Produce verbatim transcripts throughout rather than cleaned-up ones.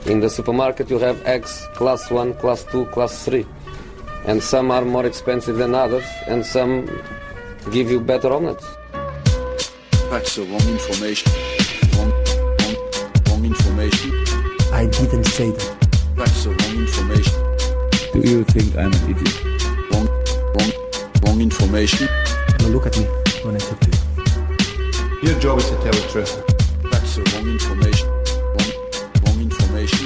In the supermarket you have eggs class one, class two, class three. And some are more expensive than others, and some give you better omelets. That's the wrong information. Wrong, wrong, wrong information. I didn't say that. That's the wrong information. Do you think I'm an idiot? Wrong, wrong, wrong information. Now look at me when I talk to you. Your job is to tell the truth. That's the wrong information. Wrong, wrong information.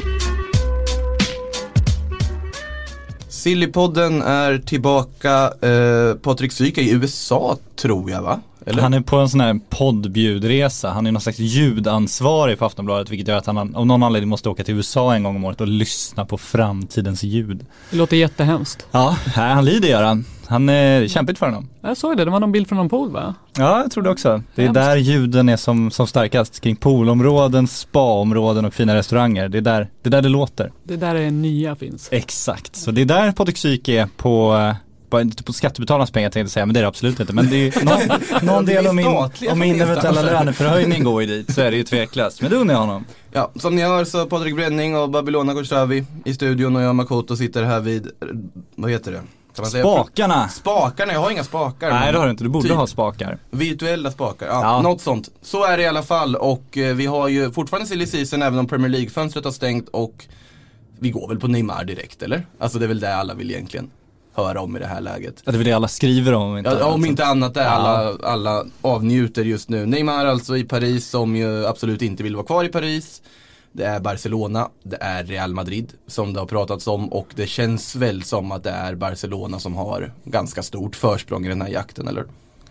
Sillypodden är tillbaka. eh, Patrik Syk är i U S A, tror jag, va? Eller? Han är på en sån här poddbjudresa. Han är någon slags ljudansvarig på Aftonbladet, vilket gör att han av någon anledning måste åka till U S A en gång om året och lyssna på framtidens ljud. Det låter jättehemskt. Ja, han lider gör han. Han är kämpigt för honom. Jag såg det, det var någon bild från någon pool, va? Ja, jag tror det också. Det är Hemskt. där ljuden är som, som starkast. Kring poolområden, spaområden och fina restauranger. Det är där det, är där det låter. Det där är nya finns. Exakt, så det är där Patrik Syk är på... på skattebetalarnas pengar tänkte jag säga, men det är det absolut inte. Men det är någon, någon del om min, om min eventuella löneförhöjning går i dit, så är det ju tveklöst. Men det undrar jag honom. Ja, som ni hör så Patrik Bränning och Babylona Gorstravi i studion och jag Makoto sitter här vid, vad heter det? Kan man säga? Spakarna! Spakarna, jag har inga spakar. Nej, det har du inte, du borde typ ha spakar. Virtuella spakar, ja, Ja. något sånt. Så är det i alla fall, och eh, vi har ju fortfarande silly season även om Premier League-fönstret har stängt, och vi går väl på Neymar direkt, eller? Alltså det är väl det alla vill egentligen höra om i det här läget. Ja, det är väl det alla skriver om. Inte ja, om alltså. inte annat är Ja. alla, alla avnjuter just nu. Neymar alltså i Paris, som ju absolut inte vill vara kvar i Paris. Det är Barcelona, det är Real Madrid som det har pratats om, och det känns väl som att det är Barcelona som har ganska stort försprång i den här jakten, eller?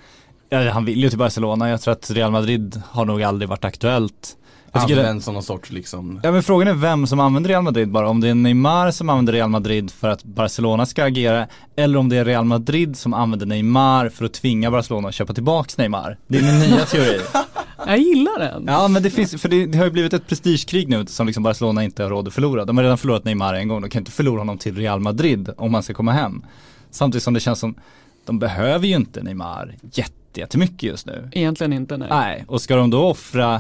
Ja, han vill ju till Barcelona. Jag tror att Real Madrid har nog aldrig varit aktuellt. Använd som någon sorts liksom... Ja, men frågan är vem som använder Real Madrid bara. Om det är Neymar som använder Real Madrid för att Barcelona ska agera, eller om det är Real Madrid som använder Neymar för att tvinga Barcelona att köpa tillbaks Neymar. Det är min nya teori. Jag gillar den. Ja, men det finns, för det, det har ju blivit ett prestigekrig nu som liksom Barcelona inte har råd att förlora. De har redan förlorat Neymar en gång. De kan inte förlora honom till Real Madrid om man ska komma hem. Samtidigt som det känns som de behöver ju inte Neymar jätte, jättemycket just nu. Egentligen inte, nej. Nej, och ska de då offra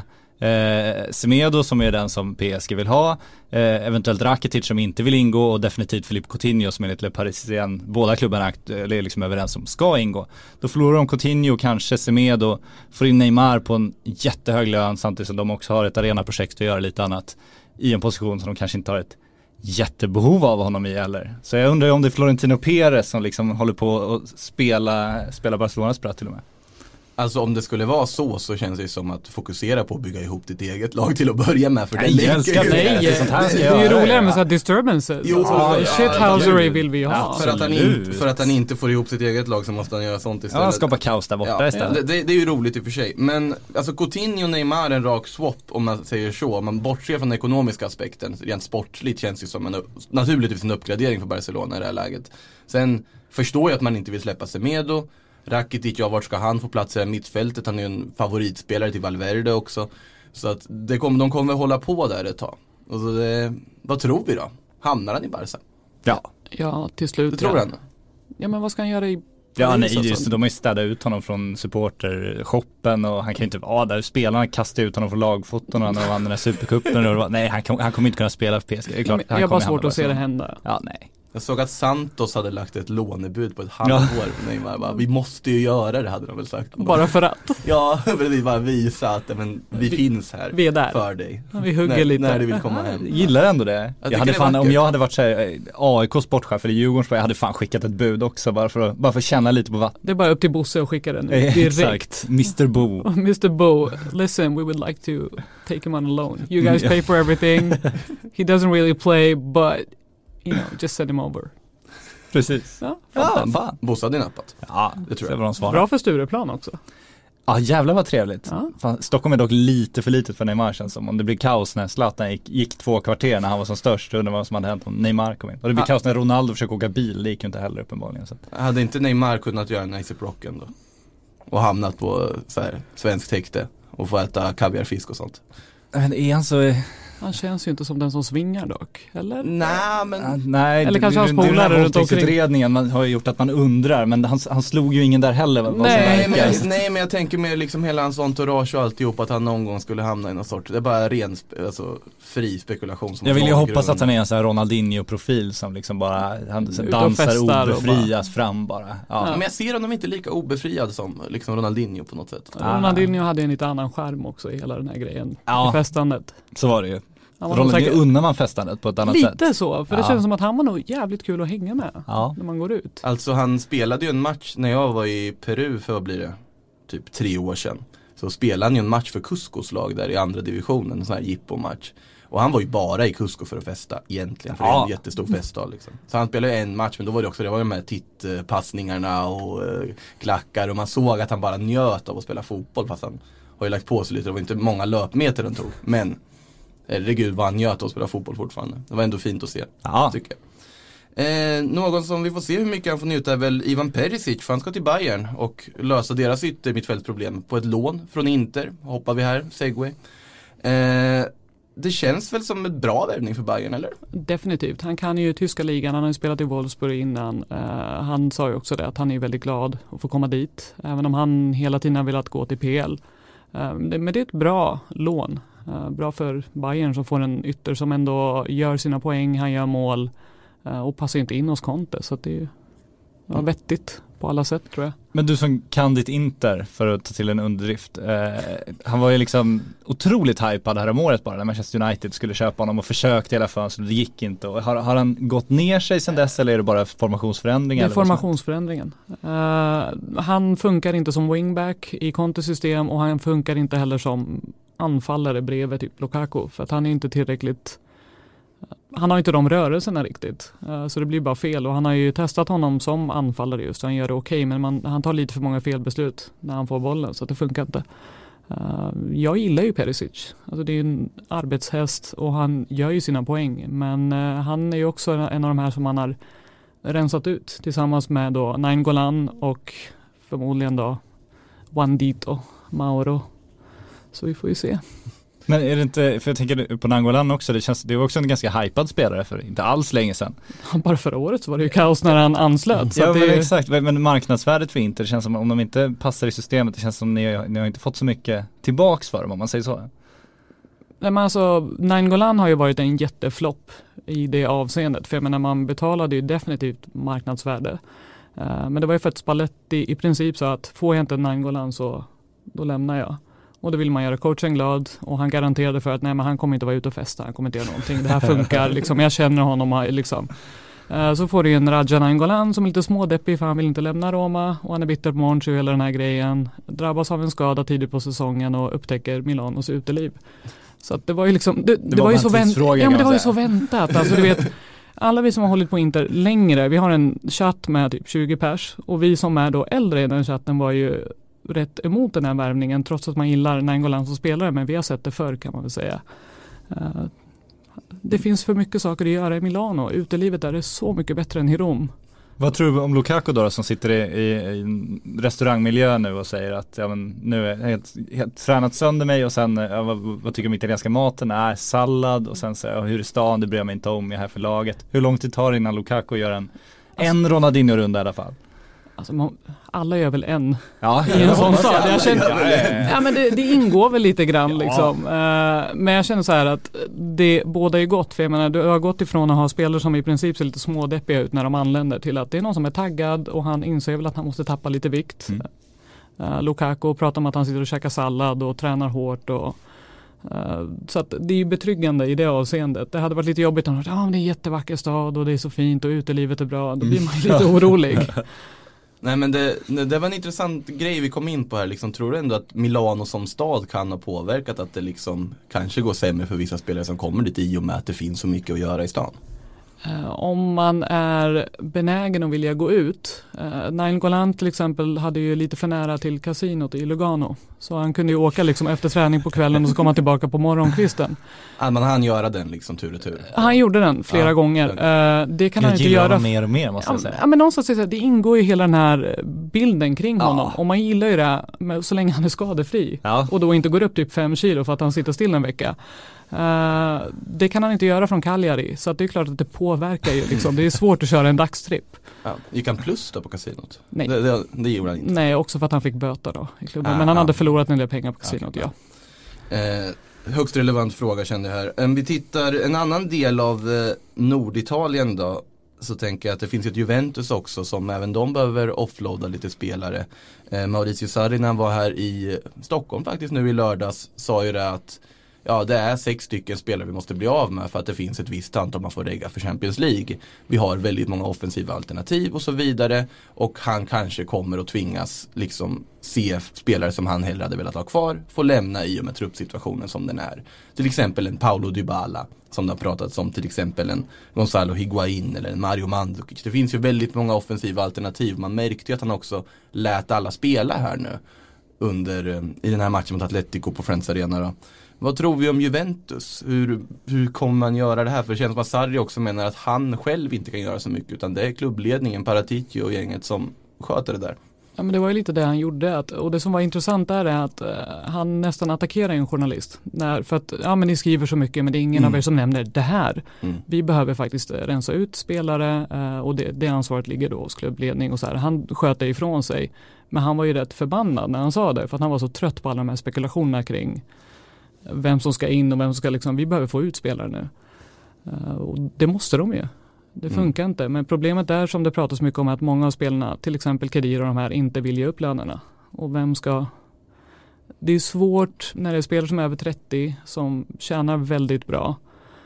Eh, Semedo som är den som P S G vill ha, eh, eventuellt Rakitic som inte vill ingå, och definitivt Philippe Coutinho som enligt Le Parisien, båda klubbarna är liksom överens om ska ingå. Då förlorar de Coutinho, kanske Semedo, får in Neymar på en jättehög lön, samtidigt som de också har ett arenaprojekt att göra lite annat i en position som de kanske inte har ett jättebehov av honom i heller. Så jag undrar om det är Florentino Perez som liksom håller på att spela, spela Barcelonas spratt till och med. Alltså om det skulle vara så, så känns det som att fokusera på att bygga ihop ditt eget lag till att börja med, för det Nej, jag älskar ju. det. Nej, sånt här ska det jag är ju göra, roligare med ja. så här disturbances. Jo, alltså, ja, shithousery ja, vill vi ha. Ja, för, att han in, för att han inte får ihop sitt eget lag så måste han göra sånt istället. Ja, skapa kaos där borta ja, istället. det, det är ju roligt i och för sig. Men alltså Coutinho och Neymar är en rak swap, om man säger så. Om man bortser från den ekonomiska aspekten, rent sportsligt känns det som en, naturligtvis en uppgradering för Barcelona i det här läget. Sen förstår jag att man inte vill släppa Semedo. Rakitic, ja, vart ska han få plats i mittfältet? Han är ju en favoritspelare till Valverde också. Så att det kom, de kommer hålla på där ett tag. Och så det, vad tror vi då? Hamnar han i Barca? Ja. Ja, till slut. Det tror ja. han. Ja, men vad ska han göra i Paris? Ja, nej, alltså? just det, de har ju städat ut honom från supportershoppen, och han kan ju inte vara där. Spelarna kastar ut honom från lagfoton när de vann den här supercupen. Och nej, han, kom, han kommer inte kunna spela för P S G. Det är klart, jag han har bara kommer svårt att se det hända. Ja, nej. Jag såg att Santos hade lagt ett lånebud på ett halvår. Ja. Neymar bara, vi måste ju göra det, hade de väl sagt. Bara för att. Ja, vi bara visa att men, vi, vi finns här vi är där. för dig. Ja, vi hugger när, lite. när du vill komma hem. Jag gillar ändå det. Jag jag hade det fan, om vackert. jag hade varit så här, A I K sportchef eller Djurgårdens, jag hade fan skickat ett bud också, bara för att, bara för att känna lite på vatten. Det är bara upp till Bosse och skicka den direkt. Exakt, mister Bo. mister Bo, listen, we would like to take him on a loan. You guys pay for everything. He doesn't really play, but you know, just send him over. Precis. Ja, Ja, fan. Bosse hade nappat. Ja, det tror jag. Det var de svarar. Bra för Stureplan också. Ja, jävlar vad trevligt. Ja. Fan, Stockholm är dock lite för litet för Neymar, känns som. Om det blir kaos när Zlatan gick, gick två kvarter när han var som störst, undrar vad som hade hänt om Neymar kom in. Och det blir ah. kaos när Ronaldo försöker åka bil, det gick ju inte heller uppenbarligen. Så att. Hade inte Neymar kunnat göra en A$AP Rocken då? Och hamnat på så här, svenskt häkte och få äta kaviarfisk och sånt? Men är han så... Han känns ju inte som den som svingar dock, eller? Nej, men... Uh, nej, eller kanske hans polare polare runt omkring. Våldtäktsutredningen man har gjort att man undrar, men han, han slog ju ingen där heller. Vad nej, men jag, nej, men jag tänker mer liksom hela hans entourage och alltihop, att han någon gång skulle hamna i någon sorts, det är bara ren, alltså, fri spekulation. Som jag vill ju hoppas att han är en sån här Ronaldinho-profil som liksom bara, han dansar obefrias bara fram bara. Ja. Ja. Men jag ser honom inte lika obefriad som liksom Ronaldinho på något sätt. Ja. Ronaldinho hade en lite annan skärm också i hela den här grejen, ja. I festandet. Så var det ju. Ronaldinho unnar man festandet på ett annat lite sätt. Lite så, för det ja. Känns som att han var nog jävligt kul att hänga med ja. När man går ut. Alltså han spelade ju en match när jag var i Peru för, vad blir det, typ tre år sedan. Så spelade han ju en match för Cuscos lag där i andra divisionen, en sån här jippo-match. Och han var ju bara i Cusco för att festa egentligen, för ja. Det är en jättestor festdag liksom. Så han spelade en match, men då var det också, det var de här tittpassningarna och uh, klackar, och man såg att han bara njöt av att spela fotboll, fast han har ju lagt på sig lite, det var inte många löpmeter den tog, men herregud vad han njöt att spela fotboll fortfarande. Det var ändå fint att se, ja. Tycker jag. Eh, någon som vi får se hur mycket han får njuta är väl Ivan Perisic, för han ska till Bayern och lösa deras yttermittfältsproblem på ett lån från Inter. Hoppar vi här, segway. Eh, det känns väl som en bra värvning för Bayern, eller? Definitivt, han kan ju tyska ligan, han har ju spelat i Wolfsburg innan. Uh, han sa ju också det, att han är väldigt glad att få komma dit, även om han hela tiden har velat gå till P L. Uh, det, men det är ett bra lån. Uh, bra för Bayern som får en ytter som ändå gör sina poäng, han gör mål uh, och passar inte in hos Conte, så att det är ja, vettigt på alla sätt, tror jag. Men du som kan ditt Inter, för att ta till en underdrift, uh, han var ju liksom otroligt hypad här om året bara när Manchester United skulle köpa honom och försökte hela fönstret, det gick inte. Och har, har han gått ner sig sedan dess, eller är det bara formationsförändringen? Det är formationsförändringen. Uh, han funkar inte som wingback i Contes system, och han funkar inte heller som anfallare bredvid typ Lukaku, för att han är inte tillräckligt, han har inte de rörelserna riktigt, uh, så det blir bara fel. Och han har ju testat honom som anfallare just, han gör det okej, okay, men man, han tar lite för många felbeslut när han får bollen, så att det funkar inte. Uh, jag gillar ju Perisic, alltså det är en arbetshäst och han gör ju sina poäng, men uh, han är ju också en av de här som man har rensat ut tillsammans med då Nainggolan och förmodligen då Juandito Mauro. Så vi får ju se. Men är det inte, för jag tänker på Nainggolan också, det känns, det var också en ganska hypad spelare för inte alls länge sedan. Bara förra året så var det ju kaos när han anslöt. Så ja, det... men exakt, men marknadsvärdet för Inter, det känns som om de inte passar i systemet, det känns som ni, ni har inte fått så mycket tillbaks för dem, om man säger så. Nej, men alltså, Nainggolan har ju varit en jätteflopp i det avseendet, för jag menar, man betalade ju definitivt marknadsvärde. Uh, men det var ju för att Spalletti i princip sa att får jag inte Nainggolan så då lämnar jag. Och då vill man göra coachen glad, och han garanterade för att nej, men han kommer inte vara ute och festa, han kommer inte göra någonting. Det här funkar, liksom, jag känner honom liksom. Uh, så får du en Radja Nainggolan som är lite smådeppig, för han vill inte lämna Roma, och han är bitter på Monchi och hela den här grejen. Drabbas av en skada tidigt på säsongen och upptäcker Milanos uteliv. Så att det var ju liksom, det, det, det var, var ju så vänt, ja, men det var ju så väntat. Alltså, du vet, alla vi som har hållit på Inter längre, vi har en chatt med typ tjugo pers, och vi som är då äldre i den chatten var ju rätt emot den här värvningen, trots att man gillar Nainggolan som spelare, men vi har sett det förr, kan man väl säga. Uh, det finns för mycket saker att göra i Milano. Utelivet där är så mycket bättre än i Rom. Vad tror du om Lukaku då, som sitter i, i, i en restaurangmiljö nu och säger att ja, men nu är jag helt, helt tränat sönder mig, och sen ja, vad, vad tycker du om italienska maten? Är sallad, och sen säger ja, hur är stan? Det bryr jag mig inte om, jag är här för laget. Hur lång tid tar det innan Lukaku gör en, alltså, en Ronaldinho-runda i alla fall? Alltså, man, alla gör väl en ja, i en sån stad. Jag känner, ja, ja, ja. ja, men det, det ingår väl lite grann liksom. Ja. Uh, men jag känner så här att det båda är gott, för jag menar, du har gått ifrån att ha spelare som i princip ser lite smådeppiga ut när de anländer, till att det är någon som är taggad, och han inser väl att han måste tappa lite vikt. Mm. Uh, Lukaku pratar om att han sitter och käkar sallad och tränar hårt, och Uh, så att det är ju betryggande i det avseendet. Det hade varit lite jobbigt om ah, det är en jättevacker stad och det är så fint och utelivet är bra. Då blir man ju lite orolig. Nej, men det, det var en intressant grej vi kom in på här. Liksom, tror du ändå att Milano som stad kan ha påverkat att det liksom kanske går sämre för vissa spelare som kommer dit, i och med att det finns så mycket att göra i stan? Uh, om man är benägen att vilja gå ut. Uh, Nainggolan till exempel hade ju lite för nära till kasinot i Lugano. Så han kunde ju åka liksom efter träning på kvällen och så kom han tillbaka på morgonkvisten. Ja, man hann göra den liksom tur och tur. Han gjorde den flera ja, gånger. Uh, det kan jag han inte göra. mer och mer måste jag säga. Ja, men någonstans är det, det ingår ju hela den här bilden kring ja. honom. Och man gillar ju det med, så länge han är skadefri. Ja. Och då inte går upp typ fem kilo för att han sitter still en vecka. Uh, det kan han inte göra från Cagliari. Så att det är klart att det påverkar ju liksom. Det är svårt att köra en dagstripp. Ja, gick han plus då på kasinot? Nej. Det, det, det gjorde han inte. Nej, också för att han fick böter då i klubben. Ah, men han ah. hade förlorat en del pengar på kasinot, okay. ja. Eh, högst relevant fråga kände jag här. Om vi tittar en annan del av eh, Norditalien då, så tänker jag att det finns ett Juventus också som även de behöver offloada lite spelare. Eh, Maurizio Sarri när han var här i Stockholm faktiskt nu i lördags sa ju det att ja, det är sex stycken spelare vi måste bli av med för att det finns ett visst antal man får regga för Champions League. Vi har väldigt många offensiva alternativ och så vidare. Och han kanske kommer att tvingas liksom se spelare som han hellre hade velat ha kvar få lämna i och med truppsituationen som den är. Till exempel en Paulo Dybala som det har pratats om, till exempel en Gonzalo Higuain eller en Mario Mandzukic. Det finns ju väldigt många offensiva alternativ. Man märkte ju att han också lät alla spela här nu under, i den här matchen mot Atletico på Friends Arena då. Vad tror vi om Juventus? Hur, hur kommer man göra det här? För det känns som att Sarri också menar att han själv inte kan göra så mycket utan det är klubbledningen, Paratici och gänget som sköter det där. Ja, men det var ju lite det han gjorde. Att, och det som var intressant där är att uh, han nästan attackerar en journalist. När, för att ja, men ni skriver så mycket men det är ingen mm. av er som nämner det här. Mm. Vi behöver faktiskt rensa ut spelare uh, och det, det ansvaret ligger då hos klubbledning. Och så här. Han sköt det ifrån sig. Men han var ju rätt förbannad när han sa det. För att han var så trött på alla de här spekulationerna kring vem som ska in och vem som ska liksom, vi behöver få ut spelare nu. Uh, och det måste de ju. Det funkar mm. inte. Men problemet är som det pratas mycket om att många av spelarna, till exempel Khedira och de här, inte vill ge upp lönerna. Och vem ska... Det är svårt när det är spelare som är över trettio som tjänar väldigt bra.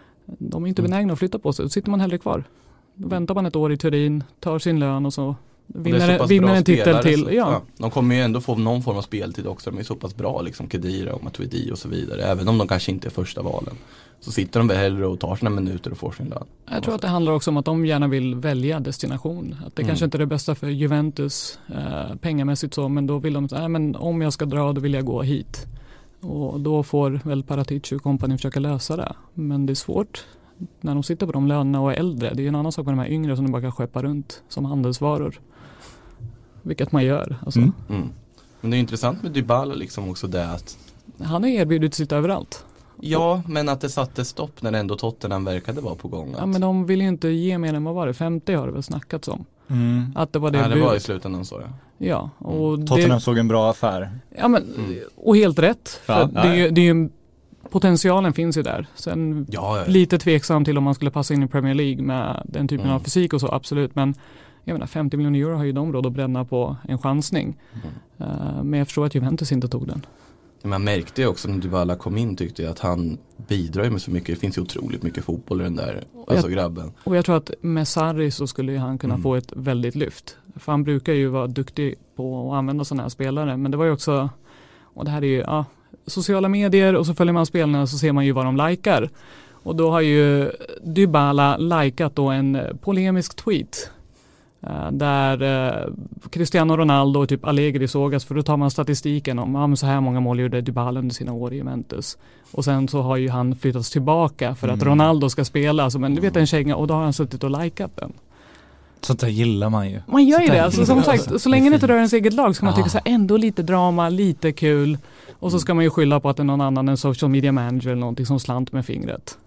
De är inte mm. benägna att flytta på sig. Då sitter man hellre kvar. Då väntar man ett år i Turin, tar sin lön och så vinner, och vinner en titel till. Så, ja. Ja, de kommer ju ändå få någon form av speltid också. De är så pass bra, liksom Khedira och Matuidi och så vidare. Även om de kanske inte är första valen. Så sitter de väl hellre och tar sina minuter och får sin lön. Jag tror att det handlar också om att de gärna vill välja destination. Att det mm. kanske inte är det bästa för Juventus eh, pengamässigt så, men då vill de säga, men om jag ska dra då vill jag gå hit. Och då får väl Paratici och kompani försöka lösa det. Men det är svårt när de sitter på de lönerna och är äldre. Det är ju en annan sak med de här yngre som de bara kan skeppa runt som handelsvaror. Vilket man gör. Alltså. Mm. Mm. Men det är intressant med Dybala liksom också det att han har erbjudit sitt överallt. Ja, men att det satte stopp när ändå Tottenham verkade vara på gång. Att... Ja, men de vill ju inte ge mer än vad var det? femtio har det väl snackats om. Mm. Att det var det. Ja, det var i slutändan så, ja. Ja, och mm. Tottenham det... såg en bra affär. Ja, men, mm. och helt rätt. För ja, det, är ju, det är ju, potentialen finns ju där. Sen ja, ja. lite tveksam till om man skulle passa in i Premier League med den typen mm. av fysik och så, absolut. Men jag menar, femtio miljoner euro har ju de råd att bränna på en chansning. Mm. Uh, men jag förstår att Juventus inte tog den. Man märkte ju också när Dybala kom in tyckte jag att han bidrar med så mycket. Det finns ju otroligt mycket fotboll i den där alltså jag, grabben. Och jag tror att med Sarri så skulle han kunna mm. få ett väldigt lyft. För han brukar ju vara duktig på att använda sådana här spelare. Men det var ju också, och det här är ju ja, sociala medier och så följer man spelarna och så ser man ju vad de likar. Och då har ju Dybala likat då en polemisk tweet. Uh, där uh, Cristiano Ronaldo och typ Allegri sågas, för då tar man statistiken om ah, så här många mål gjorde Dybala under sina år i Juventus. Och sen så har ju han flyttats tillbaka för mm. att Ronaldo ska spela. Alltså, men du vet en känga, och då har han suttit och likat den. Sånt där gillar man ju. Man gör ju det. Alltså, som sagt, så länge det inte rör ens eget lag ska man ah. tycka så här, ändå lite drama, lite kul. Och så ska man ju skylla på att det är någon annan, en social media manager eller någonting som slant med fingret.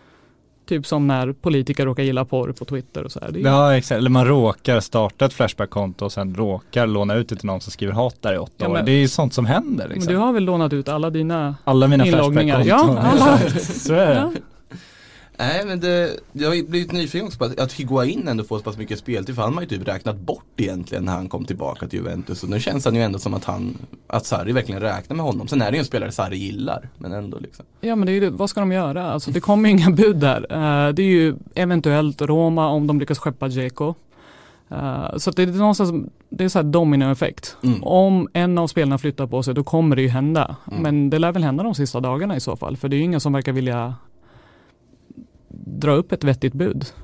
Typ som när politiker råkar gilla porr på Twitter och så här. Det är... Ja, exakt. Eller man råkar starta ett Flashback-konto och sen råkar låna ut det till någon som skriver hat där i åtta ja, men, år. Det är ju sånt som händer. Liksom. Men du har väl lånat ut alla dina alla mina inloggningar? Ja, alla. Så är det. Ja. Nej, men det, jag har blivit nyfiken också på att, att Higuain ändå får så pass mycket speltid, för han har ju typ räknat bort egentligen när han kom tillbaka till Juventus. Och nu känns han ju ändå som att han, att Sarri verkligen räknar med honom. Sen är det ju en spelare Sarri gillar, men ändå liksom. Ja, men det är ju, vad ska de göra? Alltså det kommer ju inga bud där. Uh, det är ju eventuellt Roma om de lyckas skeppa Dzeko. Uh, så att det är någonstans, det är så här dominoeffekt. Mm. Om en av spelarna flyttar på sig, då kommer det ju hända. Mm. Men det lär väl hända de sista dagarna i så fall, för det är ju ingen som verkar vilja dra upp ett vettigt bud.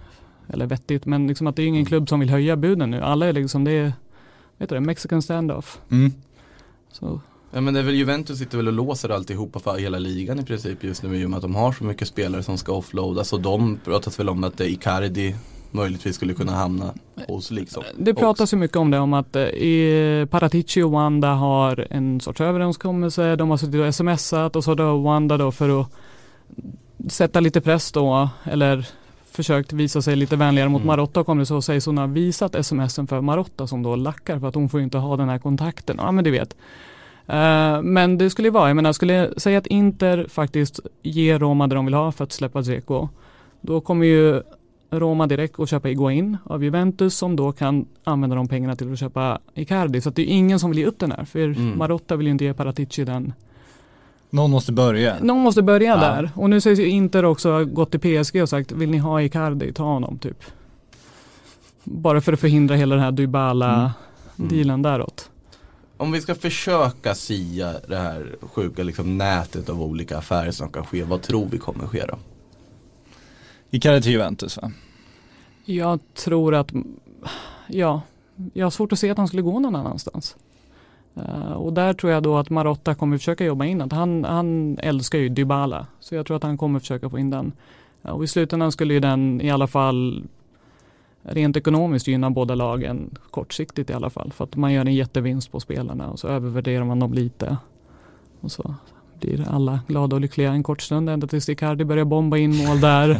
eller vettigt, men liksom att det är ingen klubb som vill höja buden nu. Alla är liksom, det är, vet du det, Mexican standoff. Mm. Så. Ja, men det är väl Juventus sitter väl och låser alltihopa för hela ligan i princip just nu i och med att de har så mycket spelare som ska offloadas, och de pratas väl om att Icardi möjligtvis skulle kunna hamna hos liksom. Det pratas ju mycket om det, om att i Paratici och Wanda har en sorts överenskommelse, de har suttit och smsat och så då Wanda då för att sätta lite press då, eller försökt visa sig lite vänligare mot mm. Marotta, kommer det så sägs hon har visat smsen för Marotta som då lackar för att hon får inte ha den här kontakten. Ja, men det vet. Uh, men det skulle ju vara, jag menar, skulle jag säga att Inter faktiskt ger Roma det de vill ha för att släppa Dzeko, då kommer ju Roma direkt att köpa Higuain av Juventus som då kan använda de pengarna till att köpa Icardi. Så att det är ingen som vill ge upp den här, för mm. Marotta vill ju inte ge Paratici den. Någon måste börja. Någon måste börja ja. där. Och nu sägs ju Inter också gått till P S G och sagt, vill ni ha Icardi, ta honom typ. Bara för att förhindra hela den här Dybala-dealen mm. däråt. Om vi ska försöka sia det här sjuka liksom, nätet av olika affärer som kan ske, vad tror vi kommer ske då? Icardi till Juventus, va? Jag tror att, ja, jag har svårt att se att han skulle gå någon annanstans. Uh, och där tror jag då att Marotta kommer försöka jobba in att han, han älskar ju Dybala, så jag tror att han kommer försöka få in den. Uh, och i slutändan skulle ju den i alla fall rent ekonomiskt gynna båda lagen kortsiktigt i alla fall, för att man gör en jättevinst på spelarna och så övervärderar man dem lite och så blir alla glada och lyckliga en kort stund ända tills Icardi börjar bomba in mål där.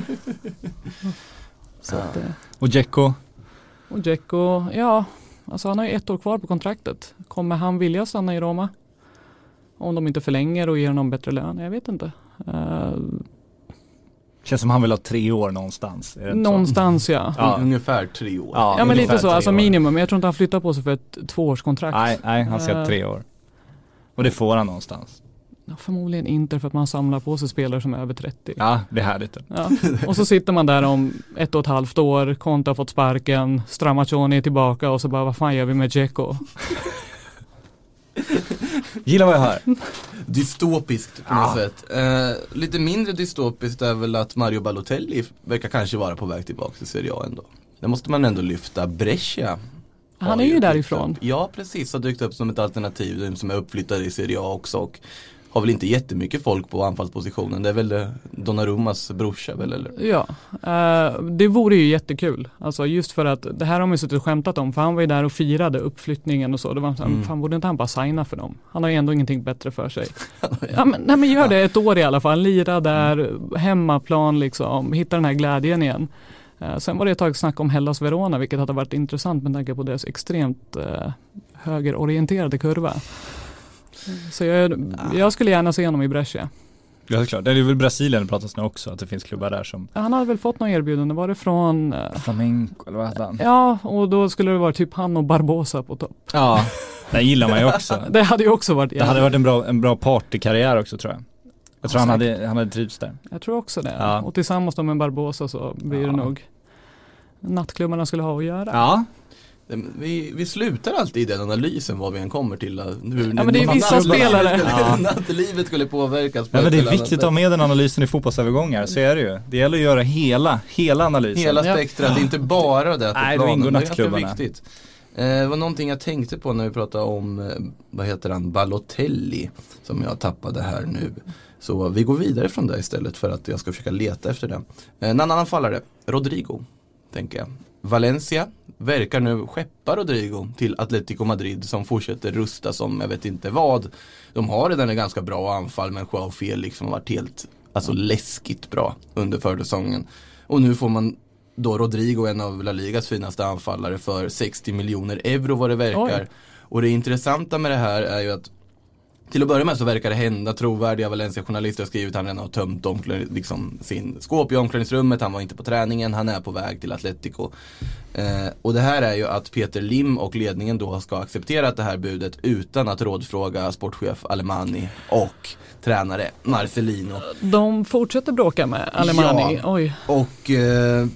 Så att, uh. Och Dzeko? Och Dzeko, ja, alltså han har ju ett år kvar på kontraktet. Kommer han vilja stanna i Roma? Om de inte förlänger och ger honom bättre lön? Jag vet inte. Uh, Känns som han vill ha tre år någonstans. Är det någonstans, så? ja. ja. Ungefär tre år. Ja, ja men lite så, alltså minimum. Jag tror inte han flyttar på sig för ett tvåårskontrakt. Nej, nej han ska ha uh, tre år. Och det får han någonstans. Ja, förmodligen inte, för att man samlar på sig spelare som är över trettio. Ja, det är härligt. Ja. Och så sitter man där om ett och ett halvt år, Conte har fått sparken, Stramaccioni är tillbaka och så bara, vad fan gör vi med Dzeko? Gillar vad jag hör. Dystopiskt på något ja. sätt. Eh, lite mindre dystopiskt är väl att Mario Balotelli verkar kanske vara på väg tillbaka till Serie A ändå. Det måste man ändå lyfta. Brescia. Han är ju därifrån. Ja, precis. Har dykt upp som ett alternativ som är uppflyttad i Serie A också och har väl inte jättemycket folk på anfallspositionen. Det är väl Donnarummas brorsa väl, eller? Ja, uh, det vore ju jättekul. Alltså just för att det här har man ju suttit och skämtat om. För han var ju där och firade uppflyttningen och så. Det var så, mm. fan borde inte han bara signa för dem? Han har ju ändå ingenting bättre för sig. ja, men, nej men gör det ett år i alla fall. Lira där, mm. hemmaplan liksom. Hitta den här glädjen igen. Uh, sen var det ett tag snack om Hellas Verona, vilket hade varit intressant med tanke på deras extremt uh, högerorienterade kurva. Så jag, jag skulle gärna se honom i Brescia. Ja, det är klart. Det är väl Brasilien det pratas nu också, att det finns klubbar där som... Ja, han hade väl fått något erbjudande. Var det från... Uh... Flamenco, eller vad hette han? Ja, och då skulle det vara typ han och Barbosa på topp. Ja, det gillar man ju också. Det hade ju också varit... Det hade varit en bra, en bra partykarriär också, tror jag. Jag tror ja, han, hade, han hade trivts där. Jag tror också det. Ja. Och tillsammans med Barbosa så blir ja. det nog nattklubbarna skulle ha att göra. Ja. Vi, vi slutar alltid i den analysen vad vi än kommer till. Hur, ja, men det är vissa spelare. Ja. Att livet skulle påverkas. Ja, men det är viktigt att ha med den analysen i fotbollsövergångar. Så är det ju. Det gäller att göra hela, hela analysen. Hela spektrat, ja. Inte bara det. Nej, det ingår nattklubbarna. Det är viktigt. Eh, det var någonting jag tänkte på när vi pratade om, eh, vad heter han, Balotelli. Som jag tappade här nu. Så vi går vidare från det istället för att jag ska försöka leta efter det. Eh, en annan anfallare, Rodrigo, tänker jag. Valencia verkar nu skeppa Rodrigo till Atletico Madrid som fortsätter rusta som jag vet inte vad. De har redan en ganska bra anfall, men Joao Felix har varit helt alltså, läskigt bra under försäsongen. Och nu får man då Rodrigo, en av La Ligas finaste anfallare, för sextio miljoner euro vad det verkar. Oj. Och det intressanta med det här är ju att till att börja med så verkar det hända. Trovärdiga Valencia-journalister har skrivit att han redan har tömt omkläd, liksom, sin skåp i omklädningsrummet. Han var inte på träningen, han är på väg till Atletico. Eh, och det här är ju att Peter Lim och ledningen då ska acceptera det här budet utan att rådfråga sportchef Alemani och tränare Marcelino. De fortsätter bråka med Alemani. Ja, Oj. och... Eh,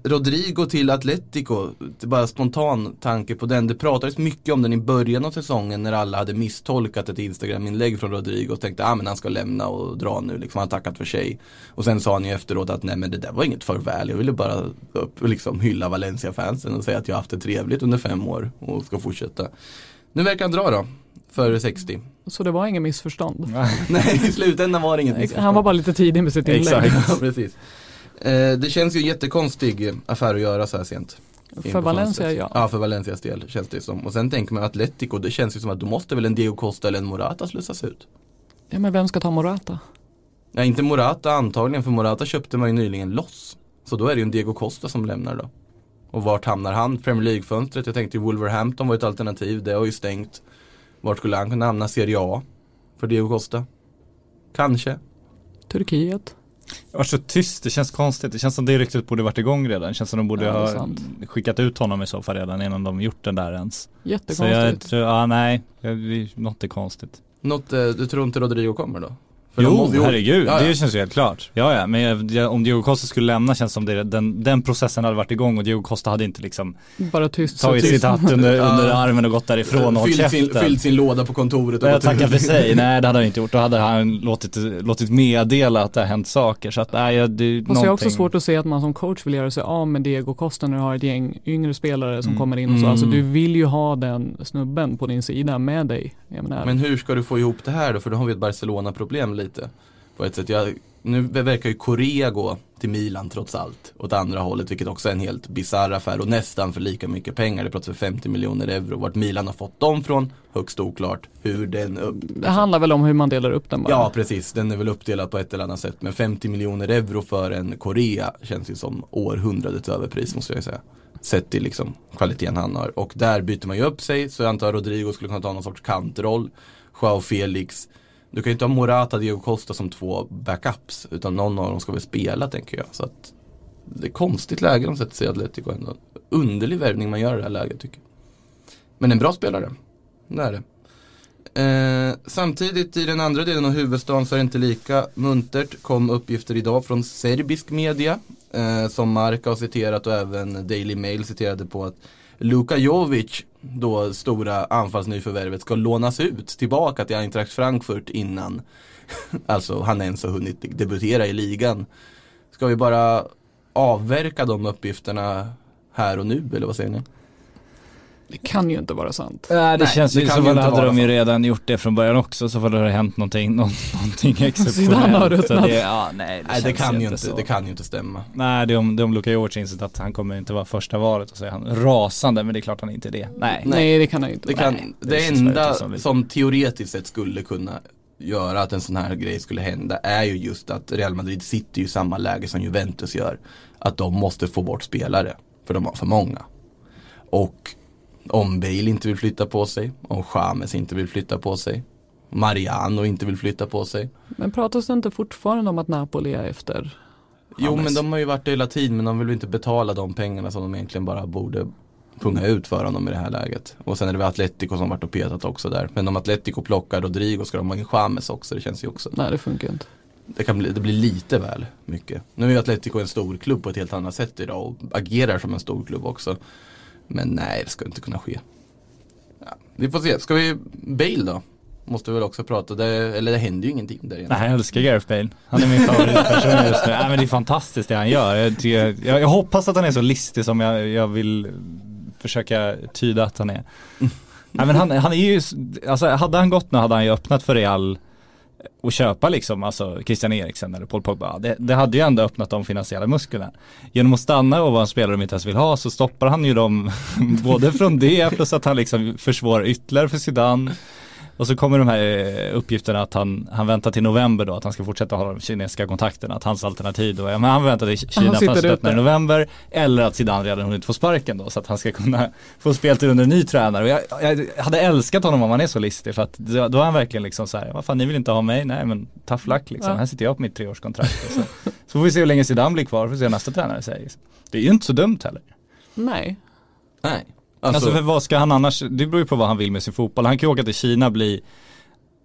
Rodrigo till Atletico, det är bara spontan tanke på den. Det pratades mycket om den i början av säsongen när alla hade misstolkat ett Instagram-inlägg från Rodrigo och tänkte att ah, han ska lämna och dra nu, liksom, han har tackat för sig. Och sen sa han ju efteråt att nej, men det där var inget farväl, jag ville bara upp och liksom hylla Valencia-fansen och säga att jag har haft det trevligt under fem år och ska fortsätta. Nu verkar han dra då, för sextio. Så det var ingen missförstånd? Nej, i slutändan var det inget missförstånd. Han var bara lite tidig med sitt inlägg. Exakt, ja, precis. Eh, det känns ju en jättekonstig affär att göra så här sent. För Valencia, ja. Ja, för Valencias del känns det som. Och sen tänker man Atletico, det känns ju som att då måste väl en Diego Costa eller en Morata slussas ut. Ja, men vem ska ta Morata? Nej, inte Morata antagligen, för Morata köpte man ju nyligen loss. Så då är det ju en Diego Costa som lämnar då. Och vart hamnar han? Premier League-fönstret, jag tänkte ju Wolverhampton var ett alternativ, det har ju stängt. Vart skulle han kunna hamna? Serie A för Diego Costa? Kanske. Turkiet. Det var så tyst, det känns konstigt. Det känns som det ryktet borde varit igång redan. Det känns som de borde ja, ha skickat ut honom i så fall redan innan de gjort den där ens. Jättekonstigt. Så jag tror, ja nej, något är konstigt. Något, du tror inte Rodrigo kommer då? För jo, måste, herregud, ja, ja. Det känns ju helt klart. Ja, ja, men jag, jag, om Diego Costa skulle lämna känns som det, den, den processen hade varit igång och Diego Costa hade inte liksom bara tyst, tagit sitt hatt under, under armen och gått därifrån och hållit käften. Fyllt sin låda på kontoret och jag tackar för sig. Nej, det hade han inte gjort. Då hade han låtit, låtit meddela att det har hänt saker. Så att, nej, det, Fast det är också svårt att se att man som coach vill göra sig av med Diego Costa när du har ett gäng yngre spelare som mm. kommer in och så. Alltså du vill ju ha den snubben på din sida med dig. Jag menar. Men hur ska du få ihop det här då? För då har vi ett Barcelona-problem lite. På ett sätt, jag, nu verkar ju Korea gå till Milan trots allt åt andra hållet, vilket också är en helt bizarr affär och nästan för lika mycket pengar. Det pratar för femtio miljoner euro. Vart Milan har fått dem från, högst oklart hur den upp. Det handlar väl om hur man delar upp den bara. Ja, precis. Den är väl uppdelad på ett eller annat sätt. Men femtio miljoner euro för en Korea känns ju som århundradets överpris, måste jag säga. Sett till liksom kvaliteten han har. Och där byter man ju upp sig, så jag antar att Rodrigo skulle kunna ta någon sorts kantroll. Joao Felix. Du kan ju inte ha Morata och Diego Costa som två backups, utan någon av dem ska väl spela, tänker jag. Så att det är konstigt läge de sätter sig i Atletico ändå. Underlig värvning man gör i det här läget, tycker jag. Men en bra spelare, det är det. Eh, samtidigt i den andra delen av huvudstaden så är det inte lika muntert. Kom uppgifter idag från serbisk media eh, som Marca har citerat och även Daily Mail citerade på att Luka Jovic, då stora anfallsnyförvärvet, ska lånas ut tillbaka till Eintracht Frankfurt innan alltså han ens har hunnit debutera i ligan. Ska vi bara avverka de uppgifterna här och nu, eller vad säger ni? Det kan ju inte vara sant. Nej, det Nej, känns det ju som att hade de ju redan gjort det från början också, så var det hänt någonting, någonting exceptionellt. Så det, ja, nej, det, nej, det, kan ju inte, det kan ju inte stämma. Nej, det är om, det är om Luka Jovic insett att han kommer inte vara första valet och så är han rasande, men det är klart han inte är det. Nej, nej det kan han inte. Det, kan, nej, det, det enda som, som teoretiskt sett skulle kunna göra att en sån här grej skulle hända är ju just att Real Madrid sitter ju i samma läge som Juventus gör. Att de måste få bort spelare, för de har för många. Och om Bale inte vill flytta på sig, om James inte vill flytta på sig, Mariano inte vill flytta på sig. Men pratas det inte fortfarande om att Napoli är efter James? Jo, men de har ju varit det hela tiden, men de vill inte betala de pengarna som de egentligen bara borde punga ut för honom i det här läget. Och sen är det väl Atletico som varit och petat också där. Men om Atletico plockar Rodrigo ska de ha en James också, det känns ju också. Nej, det funkar inte. Det kan bli, det blir lite väl mycket. Nu är ju Atletico en stor klubb på ett helt annat sätt idag och agerar som en stor klubb också. Men nej, det ska inte kunna ske. Ja, vi får se. Ska vi Bale då? Måste vi väl också prata. Det, eller det händer ju ingenting där egentligen. Nej, jag älskar Gareth Bale. Han är min favoritperson just nu. Nej, men det är fantastiskt det han gör. Jag, jag, jag hoppas att han är så listig som jag, jag vill försöka tyda att han är. Nej, men han, han är ju, alltså hade han gått nu hade han ju öppnat för Real och köpa liksom, alltså Christian Eriksen eller Paul Pogba. Det, det hade ju ändå öppnat de finansiella musklerna. Genom att stanna och vara en spelare de inte ens vill ha, så stoppar han ju dem både från det, plus att han liksom försvårar ytterligare för Zidane. Och så kommer de här uppgifterna att han, han väntar till november då, att han ska fortsätta ha de kinesiska kontakterna, att hans alternativ då är, men han väntar till Kina först öppnar i november, eller att Zidane redan hunnit få sparken då, så att han ska kunna få speltid under en ny tränare. Och jag, jag hade älskat honom om han är så listig, för att då, då är han verkligen liksom så här, vad fan, ni vill inte ha mig? Nej, men tough luck liksom. Ja. Här sitter jag på mitt treårskontrakt. Så. så får vi se hur länge Zidane blir kvar, för att se nästa tränare säger. Det är ju inte så dumt heller. Nej. Nej. Alltså, alltså för vad ska han annars, det beror ju på vad han vill med sin fotboll. Han kan ju åka till Kina, bli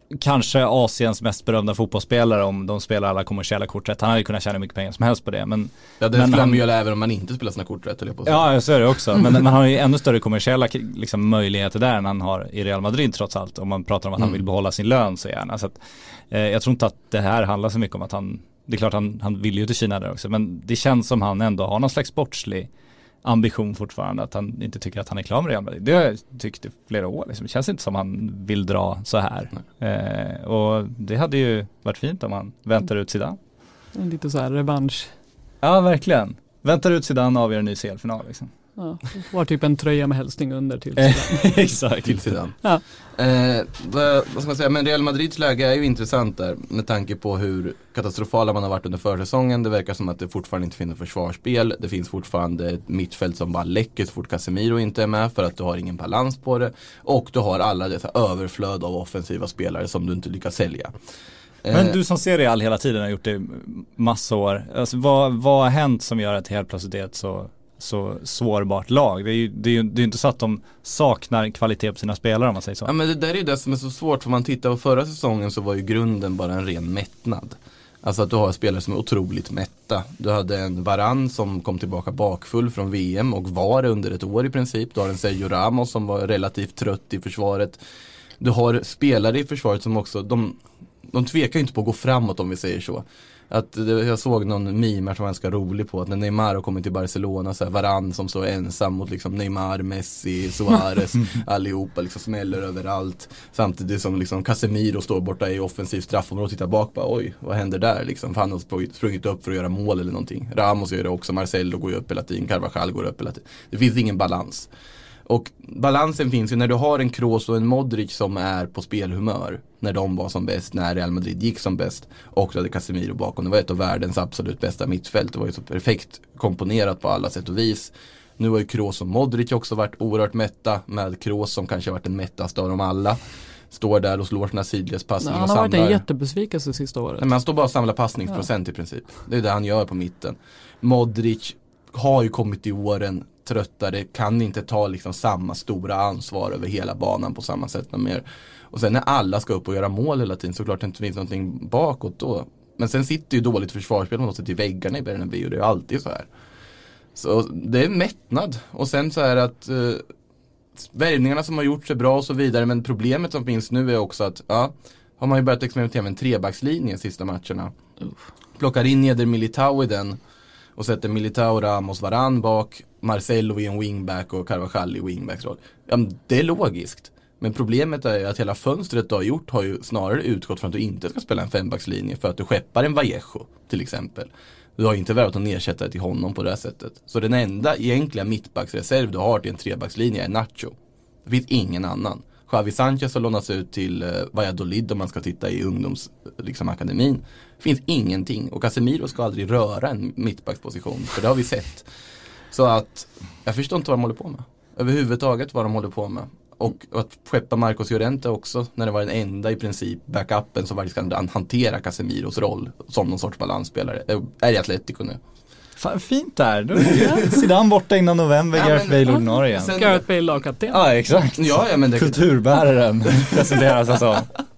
kanske Asiens mest berömda fotbollsspelare om de spelar alla kommersiella kort rätt. Han hade ju kunnat tjäna mycket pengar som helst på det. Men, ja, det men skulle han göra även om man inte spelar sina kort rätt. På ja, så är det också. Men man har ju ännu större kommersiella liksom, möjligheter där än han har i Real Madrid trots allt. Om man pratar om att mm. han vill behålla sin lön så gärna. Så att, eh, jag tror inte att det här handlar så mycket om att han, det är klart han, han vill ju till Kina där också. Men det känns som han ändå har någon slags sportslig ambition fortfarande, att han inte tycker att han är klar med Real Madrid. Det har jag tyckt i flera år. Liksom. Det känns inte som han vill dra så här. Eh, och det hade ju varit fint om han väntar ut Zidane. Lite så här revansch. Ja, verkligen. Väntar ut Zidane och avgör en ny C L-final. Liksom. Ja, var typ en tröja med hälsning under till Zidane. Exakt. Till Zidane. Ja. Eh, vad, vad ska man säga, men Real Madrids läge är ju intressant där med tanke på hur katastrofala man har varit under försäsongen. Det verkar som att det fortfarande inte finns försvarsspel. Det finns fortfarande ett mittfält som bara läcker så fort Casemiro inte är med för att du har ingen balans på det. Och du har alla dessa överflöd av offensiva spelare som du inte lyckas sälja. Men du som ser Real hela tiden har gjort det massa år. Alltså, vad, vad har hänt som gör att helt plötsligt det är ett så, så sårbart lag? Det är ju det är ju, det är inte så att de saknar kvalitet på sina spelare om man säger så. Ja, men det där är ju det som är så svårt, för man tittar på förra säsongen så var ju grunden bara en ren mättnad. Alltså att du har spelare som är otroligt mätta. Du hade en Varane som kom tillbaka bakfull från V M och var under ett år i princip. Du har en Sergio Ramos som var relativt trött i försvaret. Du har spelare i försvaret som också, de, de tvekar ju inte på att gå framåt om vi säger så. Att jag såg någon meme som var ganska rolig på att när Neymar har kommit till Barcelona så här, Varane som står ensam mot liksom Neymar, Messi, Suarez allihopa liksom smäller överallt, samtidigt som liksom Casemiro står borta i offensiv straffområde och tittar bak bara, oj, vad händer där liksom, för han har sprungit upp för att göra mål eller någonting. Ramos gör det också, Marcelo går ju upp hela tiden, Carvajal går upp hela tiden. Det finns ingen balans. Och balansen finns ju när du har en Kroos och en Modric som är på spelhumör. När de var som bäst, när Real Madrid gick som bäst. Och så hade Casemiro bakom. Det var ett av världens absolut bästa mittfält. Det var ju så perfekt komponerat på alla sätt och vis. Nu har ju Kroos och Modric också varit oerhört mätta. Med Kroos som kanske har varit den mättaste av dem alla. Står där och slår sina sidledspassningar. Han har varit en jättebesvikelse sista året. Nej, men han står bara och samlar passningsprocent ja. i princip. Det är det han gör på mitten. Modric har ju kommit i åren tröttare, kan inte ta liksom samma stora ansvar över hela banan på samma sätt mer. Och sen när alla ska upp och göra mål hela tiden så klart det inte finns någonting bakåt då. Men sen sitter ju dåligt försvarsspel mot sig till väggarna i Bernabéu och det är alltid så här. Så det är mättnad. Och sen så är det att uh, värvningarna som har gjorts är bra och så vidare, men problemet som finns nu är också att ja, har man ju börjat experimentera med en trebackslinje de sista matcherna. Uff. Plockar in Eder Militao i den och sätter Militao, Ramos, Varane bak, Marcelo i en wingback och Carvajal i wingbacksroll. Ja, det är logiskt. Men problemet är att hela fönstret du har gjort har ju snarare utgått från att du inte ska spela en fembackslinje för att du skeppar en Vallejo till exempel. Du har inte värvat att ersätta till honom på det här sättet. Så den enda egentliga mittbacksreserv du har till en trebackslinje är Nacho. Det finns ingen annan. Xavi Sanchez har lånats ut till uh, Valladolid om man ska titta i ungdomsakademin. Liksom, det finns ingenting. Och Casemiro ska aldrig röra en mittbacksposition. För det har vi sett. Så att jag förstår inte vad de håller på med. Överhuvudtaget vad de håller på med. Och att skeppa Marcos Llorente också, när det var den enda i princip backupen som faktiskt kan hantera Casemiros roll som någon sorts balansspelare. Är i Atletico nu. Fan, fint där. Zidane borta innan november, ja, Gareth Bale ordinarie igen. Sen... Gareth Bale lagkapten. Ja, exakt. Ja, ja, men det... Kulturbäraren presenteras alltså.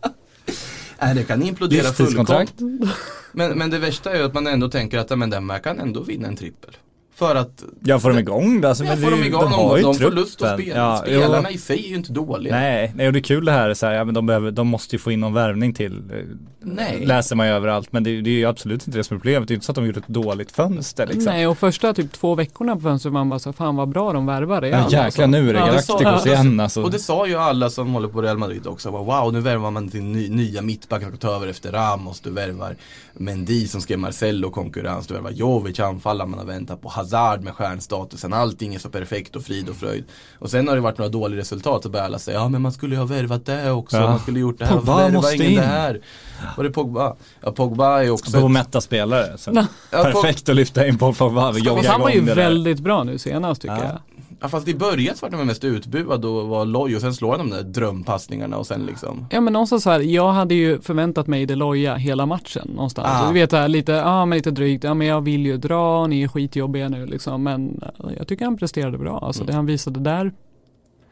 Nej, det kan implodera fullkomligt. Men, men det värsta är ju att man ändå tänker att men den kan ändå vinna en trippel. För att... Ja, får de igång det? Alltså, ja, men får det, de igång de, de, har ju de får lust att spela. Ja, Spelarna jo. i sig är ju inte dåliga. Nej, nej och det är kul det här. Så här ja, men de, behöver, de måste ju få in någon värvning till. Nej. Läser man ju överallt. Men det, det är ju absolut inte det som är problemet. Det är inte så att de gjort ett dåligt fönster. Liksom. Nej, och första typ två veckorna på fönstret man bara så fan vad bra de värvar det. Ja, jäklar alltså. Nu är det ja, Galacticos igen. Alltså. Och det sa ju alla som håller på Real Madrid också. Wow, nu värvar man till ny, nya mittbackar som ska ta över efter Ramos. Du värvar Mendy som ska Marcelo konkurrens. Du värvar Jovic anfallare man har väntat på. Hazard med stjärnstatusen, allting är så perfekt och frid och fröjd. Och sen har det varit några dåliga resultat och börja säga, ja men man skulle ju ha värvat det också, ja. Man skulle gjort det här, Pogba måste in. Det här. Var det Pogba? Ja, Pogba är också... På mätta spelare. Så ja, perfekt Pog... att lyfta in på Pogba. Han var ju väldigt bra nu senast tycker ja. jag. Ja, fast i början så var de mest utbuad och var loj och sen slår de de där drömpassningarna och sen liksom... Ja men någonstans så här, jag hade ju förväntat mig det loja hela matchen någonstans. Ah. Du vet här, lite, ja ah, men lite drygt, ja men jag vill ju dra, ni är skitjobbiga nu liksom, men jag tycker han presterade bra. Alltså mm. det han visade där,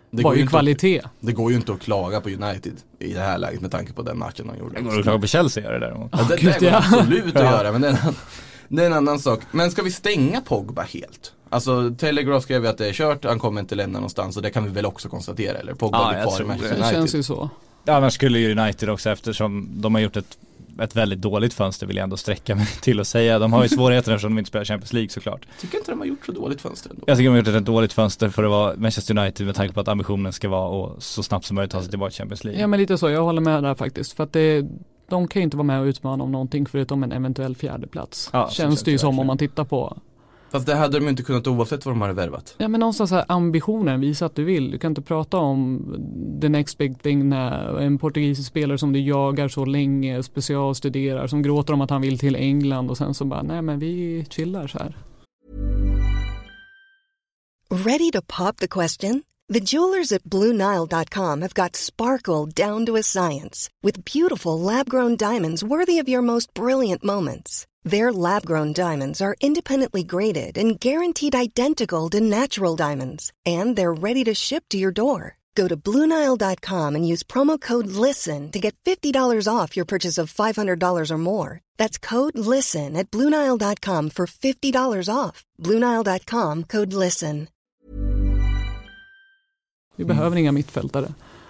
Det var går ju inte kvalitet. Att, det går ju inte att klaga på United i det här läget med tanke på den matchen de gjorde. Det går att klaga på Chelsea gör det däremot. Ja, det, Gud, det går ja. absolut att Ja. göra, men det är, en, det är en annan sak. Men ska vi stänga Pogba helt? Alltså Telegraph skrev ju att det är kört, han kommer inte lämna någonstans, och det kan vi väl också konstatera, eller? Pogba Ja, blir jag kvar i tror Manchester Det United. känns ju så. Ja, annars skulle ju United också, eftersom de har gjort ett, ett väldigt dåligt fönster, vill jag ändå sträcka mig till att säga. De har ju svårigheter eftersom de inte spelar Champions League såklart. Tycker inte de har gjort så dåligt fönster ändå. Jag tycker de har gjort ett dåligt fönster för att vara Manchester United med tanke på att ambitionen ska vara att så snabbt som möjligt ta sig tillbaka till Champions League. Ja, men lite så, jag håller med där faktiskt. För att det, de kan ju inte vara med och utmana om någonting förutom en eventuell fjärde plats. Ja, så känns känns det ju det som verkligen. om man tittar på. Fast det hade de ju inte kunnat oavsett vad de hade värvat. Ja, men någonstans här ambitionen, visa att du vill. Du kan inte prata om the next big thing när en portugisisk spelare som du jagar så länge, specialstuderar, som gråter om att han vill till England och sen så bara, nej men vi chillar så här. Ready to pop the question? The jewelers at Blue Nile dot com have got sparkle down to a science with beautiful lab-grown diamonds worthy of your most brilliant moments. Their lab-grown diamonds are independently graded and guaranteed identical to natural diamonds, and they're ready to ship to your door. Go to Blue Nile dot com and use promo code LISTEN to get fifty dollars off your purchase of five hundred dollars or more. That's code LISTEN at Blue Nile dot com for fifty dollars off. Blue Nile dot com, code LISTEN. Vi behöver inga mittfältare.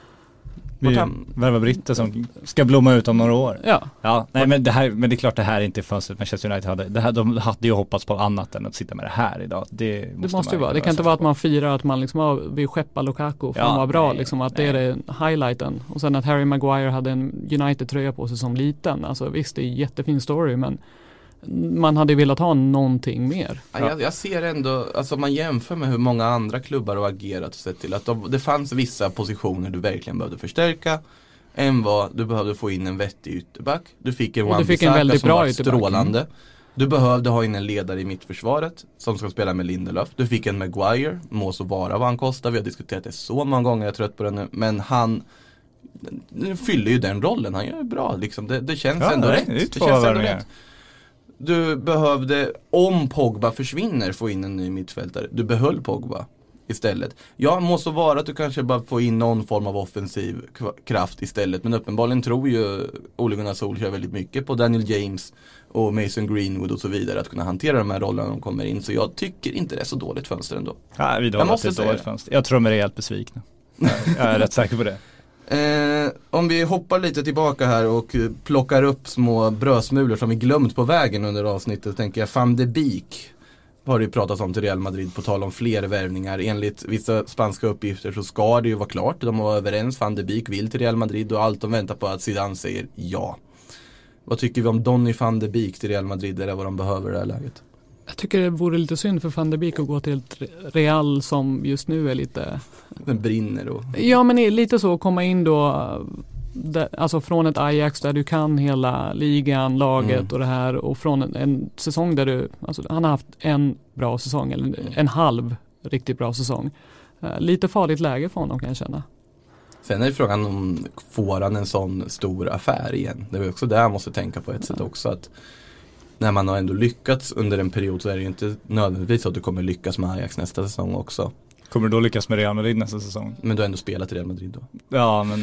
Vi värvar britter som ska blomma ut om några år. Ja. Ja, nej, men, det här, men det är klart det här är inte fönstret Manchester United hade. Det här, de hade ju hoppats på annat än att sitta med det här idag. Det måste, Det måste ju man vara. Det kan inte vara att man firar att man liksom har, vi skeppar Lukaku för Ja, att vara bra. nej, Liksom, att nej. det är det highlighten. Och sen att Harry Maguire hade en United-tröja på sig som liten. Alltså visst, det är en jättefin story, men man hade velat ha någonting mer. Ja, jag, jag ser ändå, alltså om man jämför med hur många andra klubbar har agerat och sett till att de, det fanns vissa positioner du verkligen behövde förstärka. En var, du behövde få in en vettig ytterback. Du fick en Och du fick en Wan-Bissaka väldigt som bra var ytterback. strålande. Du behövde ha in en ledare i mittförsvaret som ska spela med Lindelöf. Du fick en Maguire, må så vara vad han kostar. Vi har diskuterat det så många gånger, jag är trött på det nu. Men han fyller ju den rollen, han gör bra liksom. Det, det känns Ja, ändå nej, rätt. det är Det två känns ändå värvningar. rätt. Du behövde, om Pogba försvinner, få in en ny mittfältare. Du behöll Pogba istället. Ja, må så vara att du kanske bara får in någon form av offensiv k- kraft istället. Men uppenbarligen tror ju Ole Gunnar Solskjaer väldigt mycket på Daniel James och Mason Greenwood och så vidare att kunna hantera de här rollerna när de kommer in. Så jag tycker inte det är så dåligt fönster ändå. Ja, vi Jag måste det är ett säga dåligt det. fönster. Jag tror de är rejält besvikna. Jag, jag är rätt säker på det. Eh, om vi hoppar lite tillbaka här och eh, plockar upp små brödsmulor som vi glömt på vägen under avsnittet, tänker jag Van de Beek har det ju pratats om till Real Madrid på tal om fler värvningar. Enligt vissa spanska uppgifter så ska det ju vara klart. De var överens, Van de Beek vill till Real Madrid och allt de väntar på att Zidane säger ja. Vad tycker vi om Donny van de Beek till Real Madrid, eller vad de behöver i det här läget? Jag tycker det vore lite synd för Van de Beek att gå till ett Real som just nu är lite... Den brinner och... Ja, men lite så, komma in då där, alltså från ett Ajax där du kan hela ligan, laget Mm. och det här, och från en, en säsong där du, alltså han har haft en bra säsong eller en, en halv riktigt bra säsong. Uh, lite farligt läge för honom kan jag känna. Sen är det frågan om får han en sån stor affär igen. Det är också där man måste tänka på ett sätt också, att när man har ändå lyckats under en period så är det ju inte nödvändigtvis att du kommer lyckas med Ajax nästa säsong också. Kommer du då lyckas med Real Madrid nästa säsong? Men du har ändå spelat i Real Madrid då. Ja, men...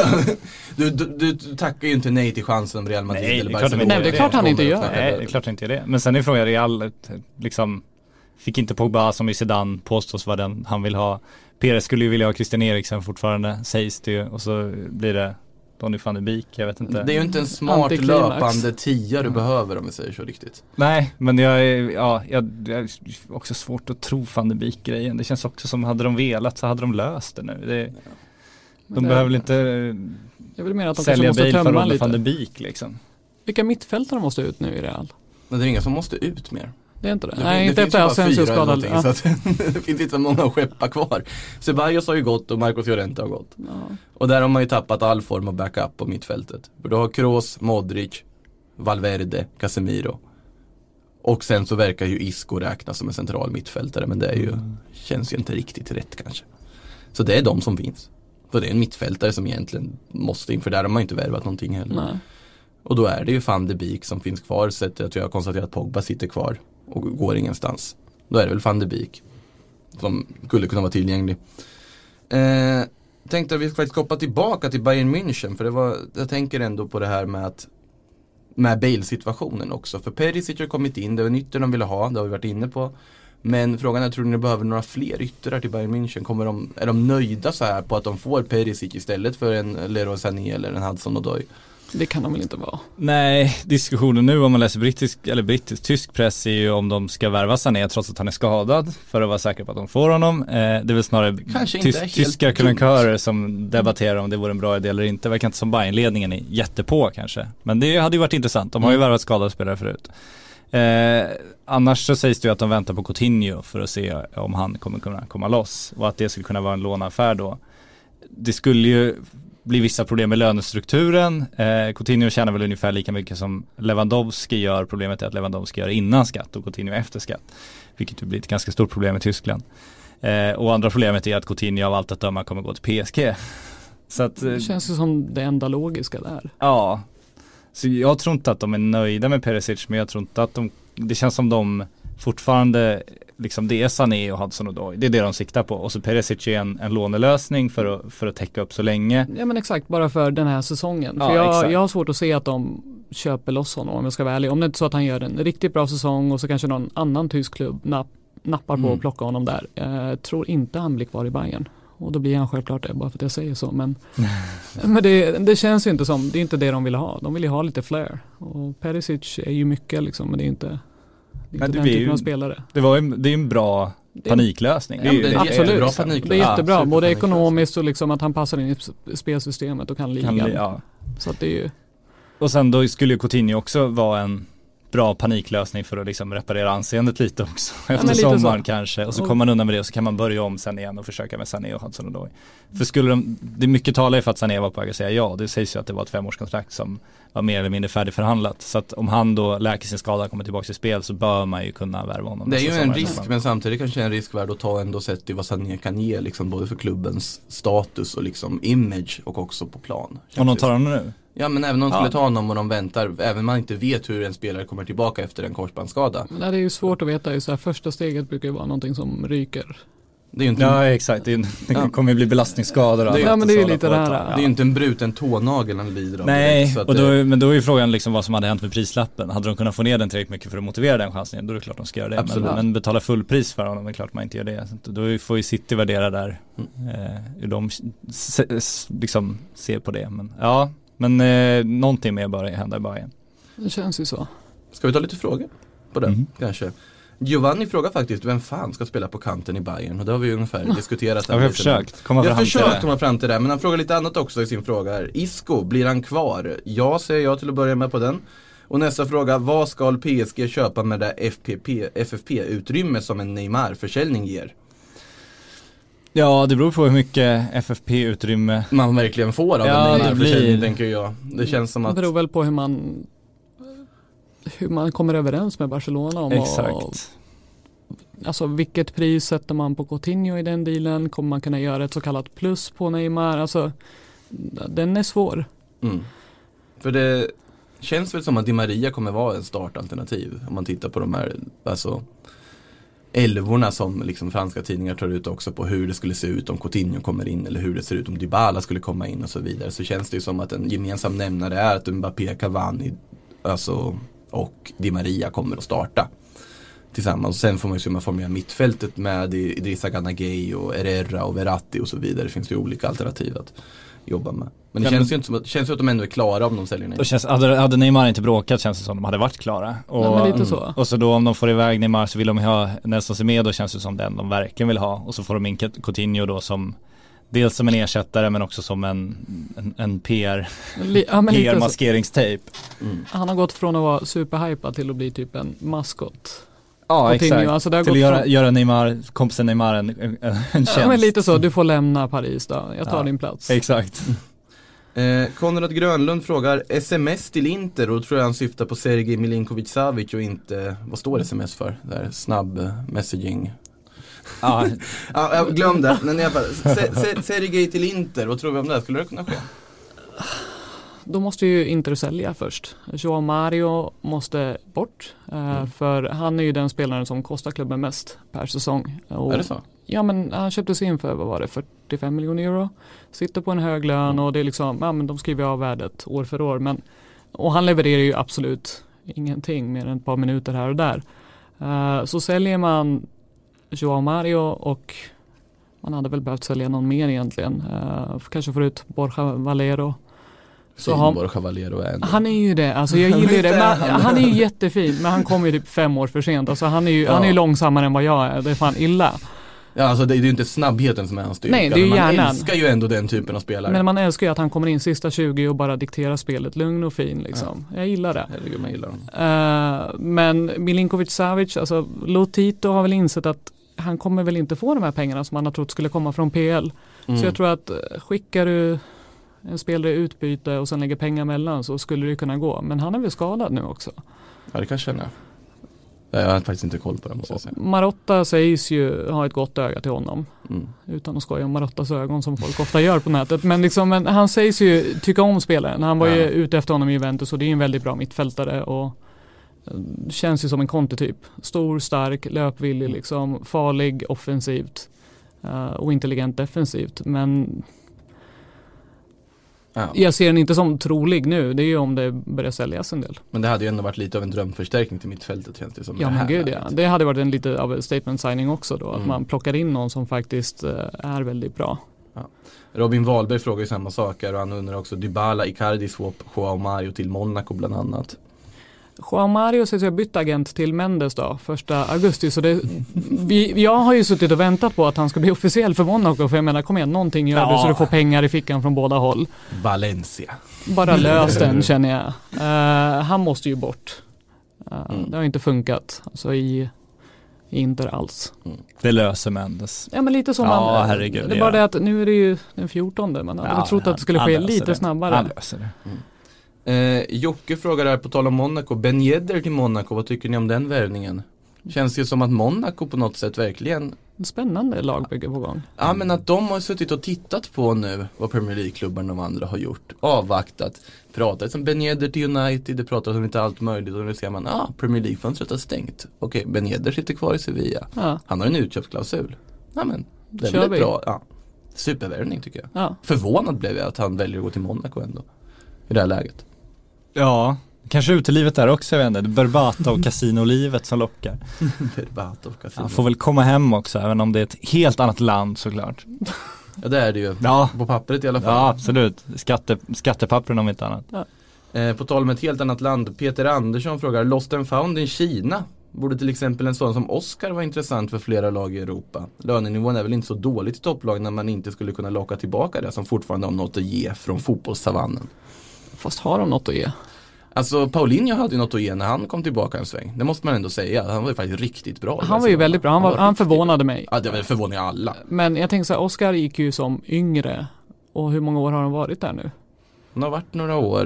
du, du, du tackar ju inte nej till chansen om Real Madrid Nej, eller det är klart Barcelona. Nej, det är klart han inte gör. Nej, det är klart inte det. Men sen är frågan, Real liksom fick inte Pogba som i Zidane påstås vara den han vill ha. Pérez skulle ju vilja ha Christian Eriksen fortfarande, sägs det ju. Och så blir det Donny van de Beek, jag vet inte. Det är ju inte en smart Antiklimax. löpande tia du behöver, om vi säger så riktigt. Nej, men jag är, ja, jag, jag är också svårt att tro van de Beek-grejen. Det känns också som, hade de velat så hade de löst det nu. Det, de det- behöver väl inte Jag vill mena att de kanske sälja måste bil för tömma Robin lite. van de Beek liksom. Vilka mittfältare måste ut nu i Real? Men det är inga som måste ut mer. Det är inte det. Det, Nej, det inte finns ju efter bara Asensio fyra eller skadad. någonting, Ja. så att det finns inte så många att skeppa kvar. Ceballos har ju gått och Marcos Llorente har gått. Ja. Och där har man ju tappat all form av backup på mittfältet. För du har Kroos, Modric, Valverde, Casemiro. Och sen så verkar ju Isco räknas som en central mittfältare, men det är ju, Mm. känns ju inte riktigt rätt kanske. Så det är de som finns. För det är en mittfältare som egentligen måste in, för där har man ju inte värvat någonting heller. Nej. Och då är det ju Van de Beek som finns kvar, så att jag har konstaterat att Pogba sitter kvar och går ingenstans. Då är det väl Van de Beek som skulle kunna vara tillgänglig. Eh, tänkte att vi ska faktiskt hoppa tillbaka till Bayern München, för det var, jag tänker ändå på det här med att med Bale-situationen också, för Perisic har kommit in, det var en ytter de ville ha, det har vi varit inne på, men frågan är, tror ni behöver några fler yttrar till Bayern München? Kommer de, är de nöjda så här på att de får Perisic istället för en Leroy Sané eller en Hudson-Odoi? Det kan de väl inte vara. Nej, diskussionen nu om man läser brittisk eller brittisk tysk press är ju om de ska värva Sané trots att han är skadad för att vara säker på att de får honom. Eh, det är väl snarare tys- tyska krönikörer som debatterar om det vore en bra idé eller inte. Det verkar inte som Bayern-ledningen är jättepå kanske. Men det hade ju varit intressant. De har ju mm. värvat skadade spelare förut. Eh, annars så sägs det ju att de väntar på Coutinho för att se om han kommer kunna komma loss. Och att det skulle kunna vara en låneaffär då. Det skulle ju blir vissa problem med lönestrukturen. Eh, Coutinho tjänar väl ungefär lika mycket som Lewandowski gör. Problemet är att Lewandowski gör innan skatt och Coutinho efter skatt. Vilket blir ett ganska stort problem i Tyskland. Eh, och andra problemet är att Coutinho av allt att döma kommer gå till P S G. Så att, eh, det känns ju som det enda logiska där. Ja. Så jag tror inte att de är nöjda med Perisic, men jag tror inte att de, det känns som de fortfarande liksom det är Sané och Hudson-Odoi. Det är det de siktar på. Och så Perisic är en, en lånelösning för att, för att täcka upp så länge. Ja men exakt, bara för den här säsongen. Ja, för jag, exakt. jag har svårt att se att de köper loss honom om jag ska vara ärlig. Om det inte är så att han gör en riktigt bra säsong och så kanske någon annan tysk klubb napp, nappar på Mm. och plockar honom där. Jag tror inte han blir kvar i Bayern. Och då blir han självklart det, bara för att jag säger så. Men, men det, det känns ju inte som, det är inte det de vill ha. De vill ju ha lite flair. Och Perisic är ju mycket liksom, men det är inte, det är inte den typen av spelare. Det, var ju, det är en bra paniklösning. Det är, det är, det är, absolut, det är, bra det är jättebra. ja, både ekonomiskt och liksom att han passar in i spelsystemet och kan ligan. Kan, ja. Så att det är ju... Och sen då skulle ju Coutinho också vara en bra paniklösning för att liksom reparera anseendet lite också. Efter ja, lite sommaren så. kanske. Och så kommer man undan med det och så kan man börja om sen igen och försöka med Sané och Hudson-Odoi. För skulle de, det är mycket talar för att Sané var på väg att säga ja. Det sägs ju att det var ett femårskontrakt som var mer eller mindre färdigförhandlat. Så att om han då läker sin skada och kommer tillbaka till spel så bör man ju kunna värva honom. Det är ju en risk, men samtidigt kanske en risk värd att ta ändå sett i vad Sané kan ge liksom, både för klubbens status och liksom image och också på plan. Om de tar honom nu? Ja, men även om de skulle ja. ta honom och de väntar, även om man inte vet hur en spelare kommer tillbaka efter en korsbandsskada. Nej, det är ju svårt att veta. Så här, första steget brukar ju vara någonting som ryker. Det är ju inte ja, exakt. Det, är, det ja. kommer ju bli belastningsskador. Det är, ja, men det är ju lite det här. Ja. Det är ju inte en bruten tånagel han lider av. Nej, direkt, så att och då, det... men då är ju frågan liksom vad som hade hänt med prislappen. Hade de kunnat få ner den tillräckligt mycket för att motivera den chansen, då är det klart de ska göra det. Men, men betala full pris för honom, det är klart man inte gör det. Så då får ju City värdera där mm. eh, hur de se, liksom ser på det. Men ja, men eh, någonting mer bara hända i Bayern. Det känns ju så. Ska vi ta lite frågor på det, mm. kanske? Giovanni frågar faktiskt, vem fan ska spela på kanten i Bayern? Och det har vi ungefär diskuterat. Ja, vi har försökt komma fram till till det. Jag har försökt komma fram till det, men han frågar lite annat också i sin fråga här. Isco, blir han kvar? Ja, säger jag till att börja med på den. Och nästa fråga, vad ska P S G köpa med det F P P, F F P-utrymme som en Neymar-försäljning ger? Ja, det beror på hur mycket F F P-utrymme man verkligen får av ja, en Neymar-försäljning, blir... tänker jag. Det känns som att... Det beror väl på hur man hur man kommer överens med Barcelona om. Exakt. Och, alltså vilket pris sätter man på Coutinho i den dealen? Kommer man kunna göra ett så kallat plus på Neymar? Alltså, den är svår. Mm. För det känns väl som att Di Maria kommer vara en startalternativ. Om man tittar på de här, alltså elvorna som liksom franska tidningar tar ut också på hur det skulle se ut om Coutinho kommer in eller hur det ser ut om Dybala skulle komma in och så vidare. Så känns det ju som att en gemensam nämnare är att Mbappé, Cavani alltså, och Di Maria kommer att starta tillsammans. Sen får man ju se hur man formerar mittfältet med Idrissa Gana Gueye och Herrera och Verratti och så vidare. Det finns ju olika alternativ att jobba med. Men det ja, känns men, ju inte som att, känns ju att de ändå är klara om de säljer Neymar. Känns, hade, hade Neymar inte bråkat känns det som att de hade varit klara. Och, ja, men lite så. och så då om de får iväg Neymar så vill de ha Nelson Semedo, känns det som den de verkligen vill ha. Och så får de in Coutinho då som dels som en ersättare men också som en, en, en P R ja, P R-maskeringstejp. Mm. Han har gått från att vara superhypad till att bli typ en maskot. Ja, Coutinho. exakt. Alltså, det har till gått att göra, från... göra Neymar, kompisen Neymar en, en, en tjänst. Ja, men lite så, du får lämna Paris då. Jag tar ja, din plats. Exakt. Eh, Konrad Grönlund frågar sms till Inter, och då tror jag han syftar på Sergej Milinkovic-Savic och inte, vad står sms för? Där snabb messaging. Ja. ja, jag glömde. Men i alla fall, Sergej till Inter, vad tror vi om det? Skulle det kunna ske? Då måste ju Inter sälja först. Joao Mario måste bort. Mm. För han är ju den spelaren som kostar klubben mest per säsong. Och är det så? Ja, men han köptes in för, vad var det, fyrtiofem miljoner euro. Sitter på en hög lön mm. och det är liksom, ja men de skriver av värdet år för år. Men, och han levererar ju absolut ingenting mer än ett par minuter här och där. Uh, så säljer man Joao Mario och man hade väl behövt sälja någon mer egentligen. Uh, kanske förut Borja Valero. Så han, Borja Valero är ändå. Han är ju det, alltså jag gillar ju det. Men, han är ju jättefin, men han kommer ju typ fem år för sent. Alltså han är ju, ja. han är ju långsammare än vad jag är, det är fan illa. Ja, alltså det är ju inte snabbheten som är hans styrka. Nej, det är ju man hjärnan. älskar ju ändå den typen av spelare. Men man älskar ju att han kommer in sista tjugo och bara dikterar spelet lugn och fin liksom. Ja. Jag gillar det. Herregud, man gillar honom. Uh, men Milinkovic-Savic, alltså Lotito har väl insett att han kommer väl inte få de här pengarna som han har trott skulle komma från P L. Mm. Så jag tror att skickar du en spelare utbyte och sen lägger pengar mellan så skulle det kunna gå. Men han är väl skadad nu också. Ja, det kanske är. Jag har faktiskt inte koll på det, måste jag säga. Marotta sägs ju ha ett gott öga till honom. Mm. Utan att skoja om Marottas ögon som folk ofta gör på nätet. Men, liksom, men han sägs ju tycka om spelaren. Han var ja. ju ute efter honom i Juventus och det är en väldigt bra mittfältare. Och känns ju som en Conte-typ. Stor, stark, löpvillig, liksom, farlig, offensivt. Uh, och intelligent defensivt. Men ja. jag ser den inte som trolig nu. Det är ju om det börjar säljas en del. Men det hade ju ändå varit lite av en drömförstärkning till mittfältet, känns det som. Ja, det men gud ja. Det hade varit en lite av en statement signing också då. Mm. Att man plockar in någon som faktiskt uh, är väldigt bra. Ja. Robin Wahlberg frågar ju samma saker och han undrar också Dybala, Icardi, swap, Joao Mario till Monaco bland annat. Joao Mario säger att jag bytte agent till Mendes då, första augusti. Så det, vi, jag har ju suttit och väntat på att han ska bli officiell för Monaco. För jag menar, kom igen, någonting gör ja. du så du får pengar i fickan från båda håll. Valencia. Bara lös den, känner jag. Uh, han måste ju bort. Uh, mm. Det har inte funkat. Alltså i, i Inter alls. Mm. Det löser Mendes. Ja, men lite som ja, man... Herregud, det är bara det att nu är det ju den fjortonde. Man hade ja, trott att det skulle ske lite det. snabbare. Han löser det. Mm. Eh, Jocke frågar här på tal om Monaco. Ben Yedder till Monaco, vad tycker ni om den värvningen? Känns ju som att Monaco på något sätt verkligen... Spännande lagbygge på gång. Ja, men att de har suttit och tittat på nu vad Premier League-klubbarna och de andra har gjort. Avvaktat. Pratat som Ben Yedder till United, det pratas om inte allt möjligt. Och nu ser man, ah, Premier League-fönstret är stängt. Okej, Ben Yedder sitter kvar i Sevilla. Ja. Han har en utköpsklausul. Ja, men det är väl bra. Ja. Supervärvning tycker jag. Ja. Förvånad blev jag att han väljer att gå till Monaco ändå. I det här läget. Ja, kanske utelivet där också, jag vet inte. Barbata och kasinolivet som lockar. Barbata och kasino. Han får väl komma hem också, även om det är ett helt annat land såklart. Ja, det är det ju. Ja. På pappret i alla fall. Ja, absolut. Skatte, skattepappren om inte annat. Ja. Eh, på tal om ett helt annat land, Peter Andersson frågar, Lost and found in Kina. Borde till exempel en sån som Oscar vara intressant för flera lag i Europa? Lönenivån är väl inte så dåligt i topplag när man inte skulle kunna locka tillbaka det som fortfarande har något att ge från fotbollssavannen. Fast har de något att ge? Alltså Paulinho hade ju något att ge när han kom tillbaka en sväng. Det måste man ändå säga. Han var ju faktiskt riktigt bra. Han var ju väldigt bra. Han, var, han, han förvånade mig. Ja, det var förvånade alla. Men jag tänker så här, Oscar gick ju som yngre. Och hur många år har han varit där nu? Han har varit några år.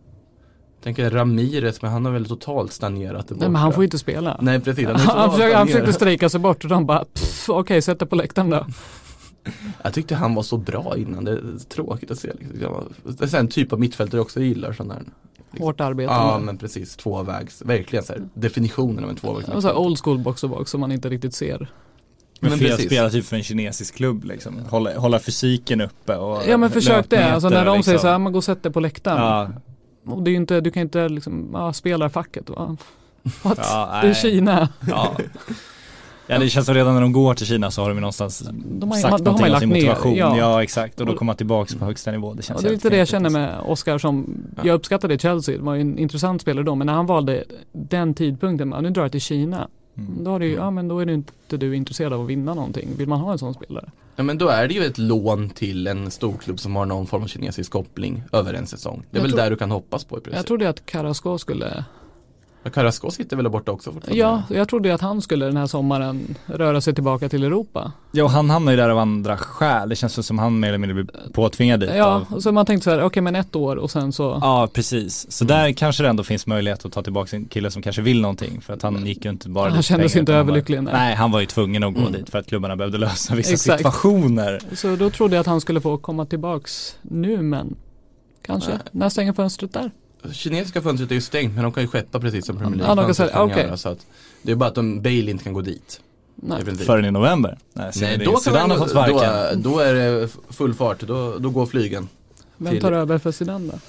Jag tänker Ramirez, men han har väl totalt stagnerat det borta. Nej, men han får ju inte spela. Nej, precis. Han, han, försökte, han försökte strejka sig bort och de bara, okej, okay, sätt det på läktaren då. Jag tyckte han var så bra innan. Det är tråkigt att se. Det är en typ av mittfältare också gillar sån här. Liksom. Hårt arbete. Ja, men precis. Tvåvägs. Verkligen så här. Definitionen av en tvåvägs. Det var så här old school box och box som man inte riktigt ser. Men, men fel spela typ för en kinesisk klubb liksom. Hålla, hålla fysiken uppe och ja, men försök det. Alltså när de liksom säger så här, man går och sätter på läktaren. Ja. Och det är ju inte, du kan inte liksom, ja, spela facket. Va? What? Ja, det är Kina. Ja. Ja, det känns som redan när de går till Kina så har de ju någonstans de har, sagt man, någonting om sin motivation. Ja. ja, exakt. Och då kommer man tillbaka på högsta nivå. Det känns och det är lite det jag känner med Oscar som, ja. jag uppskattade Chelsea. Det var ju en intressant spelare då. Men när han valde den tidpunkten, nu drar jag till Kina. Mm. Då, är det ju, ja, men då är det inte du intresserad av att vinna någonting. Vill man ha en sån spelare? Ja, men då är det ju ett lån till en storklubb som har någon form av kinesisk koppling över en säsong. Det är jag väl tror, där du kan hoppas på i princip. Jag trodde att Carrasco skulle... Carrasco sitter väl borta också fortfarande? Ja, jag trodde att han skulle den här sommaren röra sig tillbaka till Europa. Ja, han hamnar ju där av andra skäl. Det känns som han mer eller mindre blir påtvingad dit. Ja, av... och så man tänkte så här, okej okay, men ett år och sen så... Ja, precis. Så mm. där kanske det ändå finns möjlighet att ta tillbaka en kille som kanske vill någonting. För att han gick ju inte bara... Han kändes inte överlycklig. Nej. nej, han var ju tvungen att gå mm. dit för att klubbarna behövde lösa vissa Exakt. situationer. Så då trodde jag att han skulle få komma tillbaks nu, men kanske. Nej. När stänger fönstret där? Kinesiska fönstret är ju stängt, men de kan ju skeppa precis som Premier League. Ja, de kan säga, okay. göra, så att det är bara att de, Bale inte kan gå dit. Nej. Förrän i november. Nej, Nej det då, Zidane har fått då, sparken. då är det full fart, då, då går flygen. Vem tar över för Zidane då?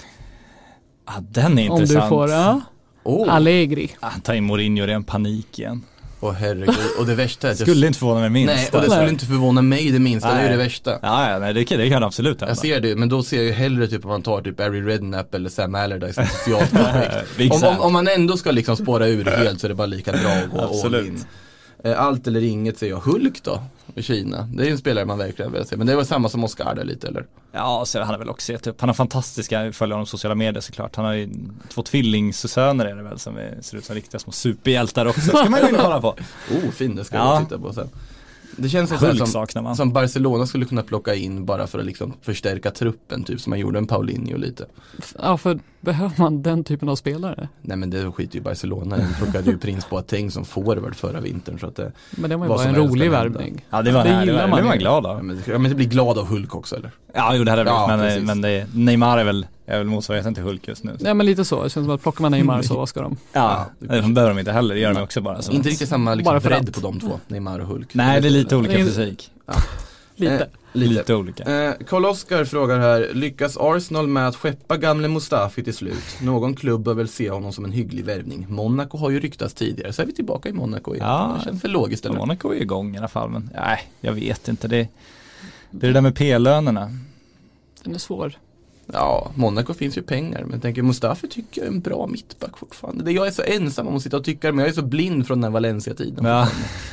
Ah, den är Om intressant. du får, ja. Oh. Allegri. Ah, ta in Mourinho, det är en panik igen. Åh herregud, och det värsta är att jag... Skulle inte förvåna mig minst. Nej, och det skulle inte förvåna mig det minsta, Nej. det är ju det värsta. Ja, ja nej, det kan, det kan absolut hända. Jag ser det, men då ser jag ju hellre typ om man tar typ Barry Redknapp eller Sam Allardyce som socialt projekt. om, om, om man ändå ska liksom spåra ur helt så är det bara lika bra att gå absolut. all in. Allt eller inget säger jag. Hulk då, i Kina. Det är en spelare man verkligen vill se. Men det var samma som Oscar där lite, eller? Ja, så han har väl också gett upp. Han har fantastiska, följer honom på sociala medier såklart. Han har ju två tvillingsöner är det väl som är, ser ut som riktiga små superhjältar också. Ska man gå in och kolla på. Oh, fin, det ska ja. jag titta på sen. Det känns Hulk som, som Barcelona skulle kunna plocka in bara för att liksom förstärka truppen, typ som man gjorde en Paulinho lite. Ja, för behöver man den typen av spelare? Nej, men det skiter ju Barcelona. De plockade ju Prins Boateng som forward förra vintern, så att det, men det var ju bara en rolig värvning. Ja, det var det här, gillar det var, man det var ju. glad av. ja, men, ja, men det blir glad av Hulk också, eller? Ja, jo, det hade Ja, men, precis. men det, Neymar är väl, är väl motsvarigheten till Hulk just nu. Så. Ja, men lite så. Det känns som att plockar man Neymar så vad ska de? Ja, det behöver de inte heller. Det gör de också bara. Så. Inte riktigt samma liksom, Bara för bredd att. på de två, Neymar och Hulk. Nej, det är lite olika Det är- fysik. Ja. Lite. Eh, lite. Lite olika. Eh, Carl Oskar frågar här, lyckas Arsenal med att skeppa gamle Mustafi till slut? Någon klubb bör väl se honom som en hygglig värvning. Monaco har ju ryktats tidigare, så är vi tillbaka i Monaco igen. Ja. Det känns för logiskt, eller? Monaco är igång i alla fall, men nej, jag vet inte. Det, det är det där med P-lönerna. Den är svår. Ja, Monaco finns ju pengar, men jag tänker Mustafi tycker jag är en bra mittback fortfarande. Det jag är så ensam om att sitta och tycka, men jag är så blind från den här Valencia-tiden. Ja,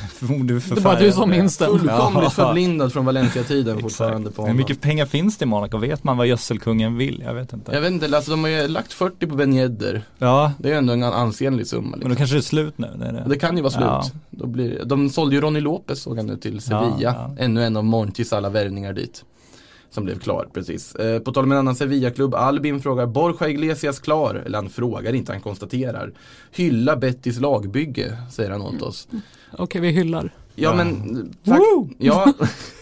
du för Det var fan- du som minns den. Fullkomligt Ja. förblindad från Valencia-tiden Exakt. fortfarande på Hur honom. mycket pengar finns det i Monaco? Vet man vad gödselkungen vill? Jag vet inte. Jag vet inte, alltså de har ju lagt fyrtio på Ben Yedder. Ja, Det är ju ändå en ansenlig summa liksom. men då kanske det är slut nu. Det, är det. Det kan ju vara slut. Ja. Då blir, de sålde ju Ronny Lopez, såg jag nu, till Sevilla. Ja, ja. Ännu en av Montis alla värvningar dit. Som blev klar, precis. Eh, på tal om en annan Sevilla-klubb, Albin frågar, Borja Iglesias klar? Eller han frågar inte, han konstaterar. Hylla Betis lagbygge, säger han åt oss. Okej, vi hyllar. Ja, men... Fakt, ja.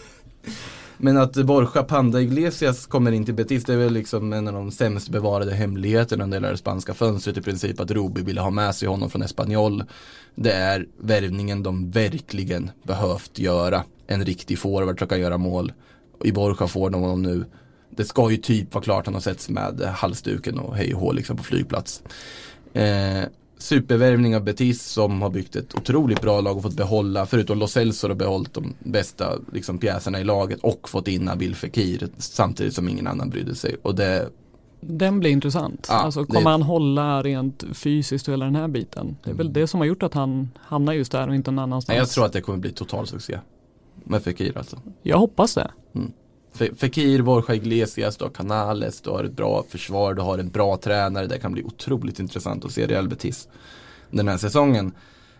Men att Borja Panda Iglesias kommer in till Betis, det är väl liksom en av de sämst bevarade hemligheterna under det spanska fönstret i princip, att Rubi ville ha med sig honom från Espanyol. Det är värvningen de verkligen behövt göra. En riktig forward som kan göra mål. I Borja får de honom nu. Det ska ju typ vara klart, han har setts med halsduken och hej och hå liksom på flygplats. Eh, supervärvning av Betis som har byggt ett otroligt bra lag och fått behålla, förutom Lo Celso, har behållit de bästa liksom, pjäserna i laget och fått in Nabil Fekir samtidigt som ingen annan brydde sig. Och det, Den blir intressant. Ja, alltså, kommer det- han hålla rent fysiskt och hela den här biten? Det är väl det som har gjort att han hamnar just där och inte någon annanstans. nej, jag tror att det kommer bli total succé med Fekir alltså. Jag hoppas det. Fe- Fekir, Borja Iglesias, du har Canales, du har ett bra försvar, du har en bra tränare. Det kan bli otroligt intressant att se Real Betis den här säsongen.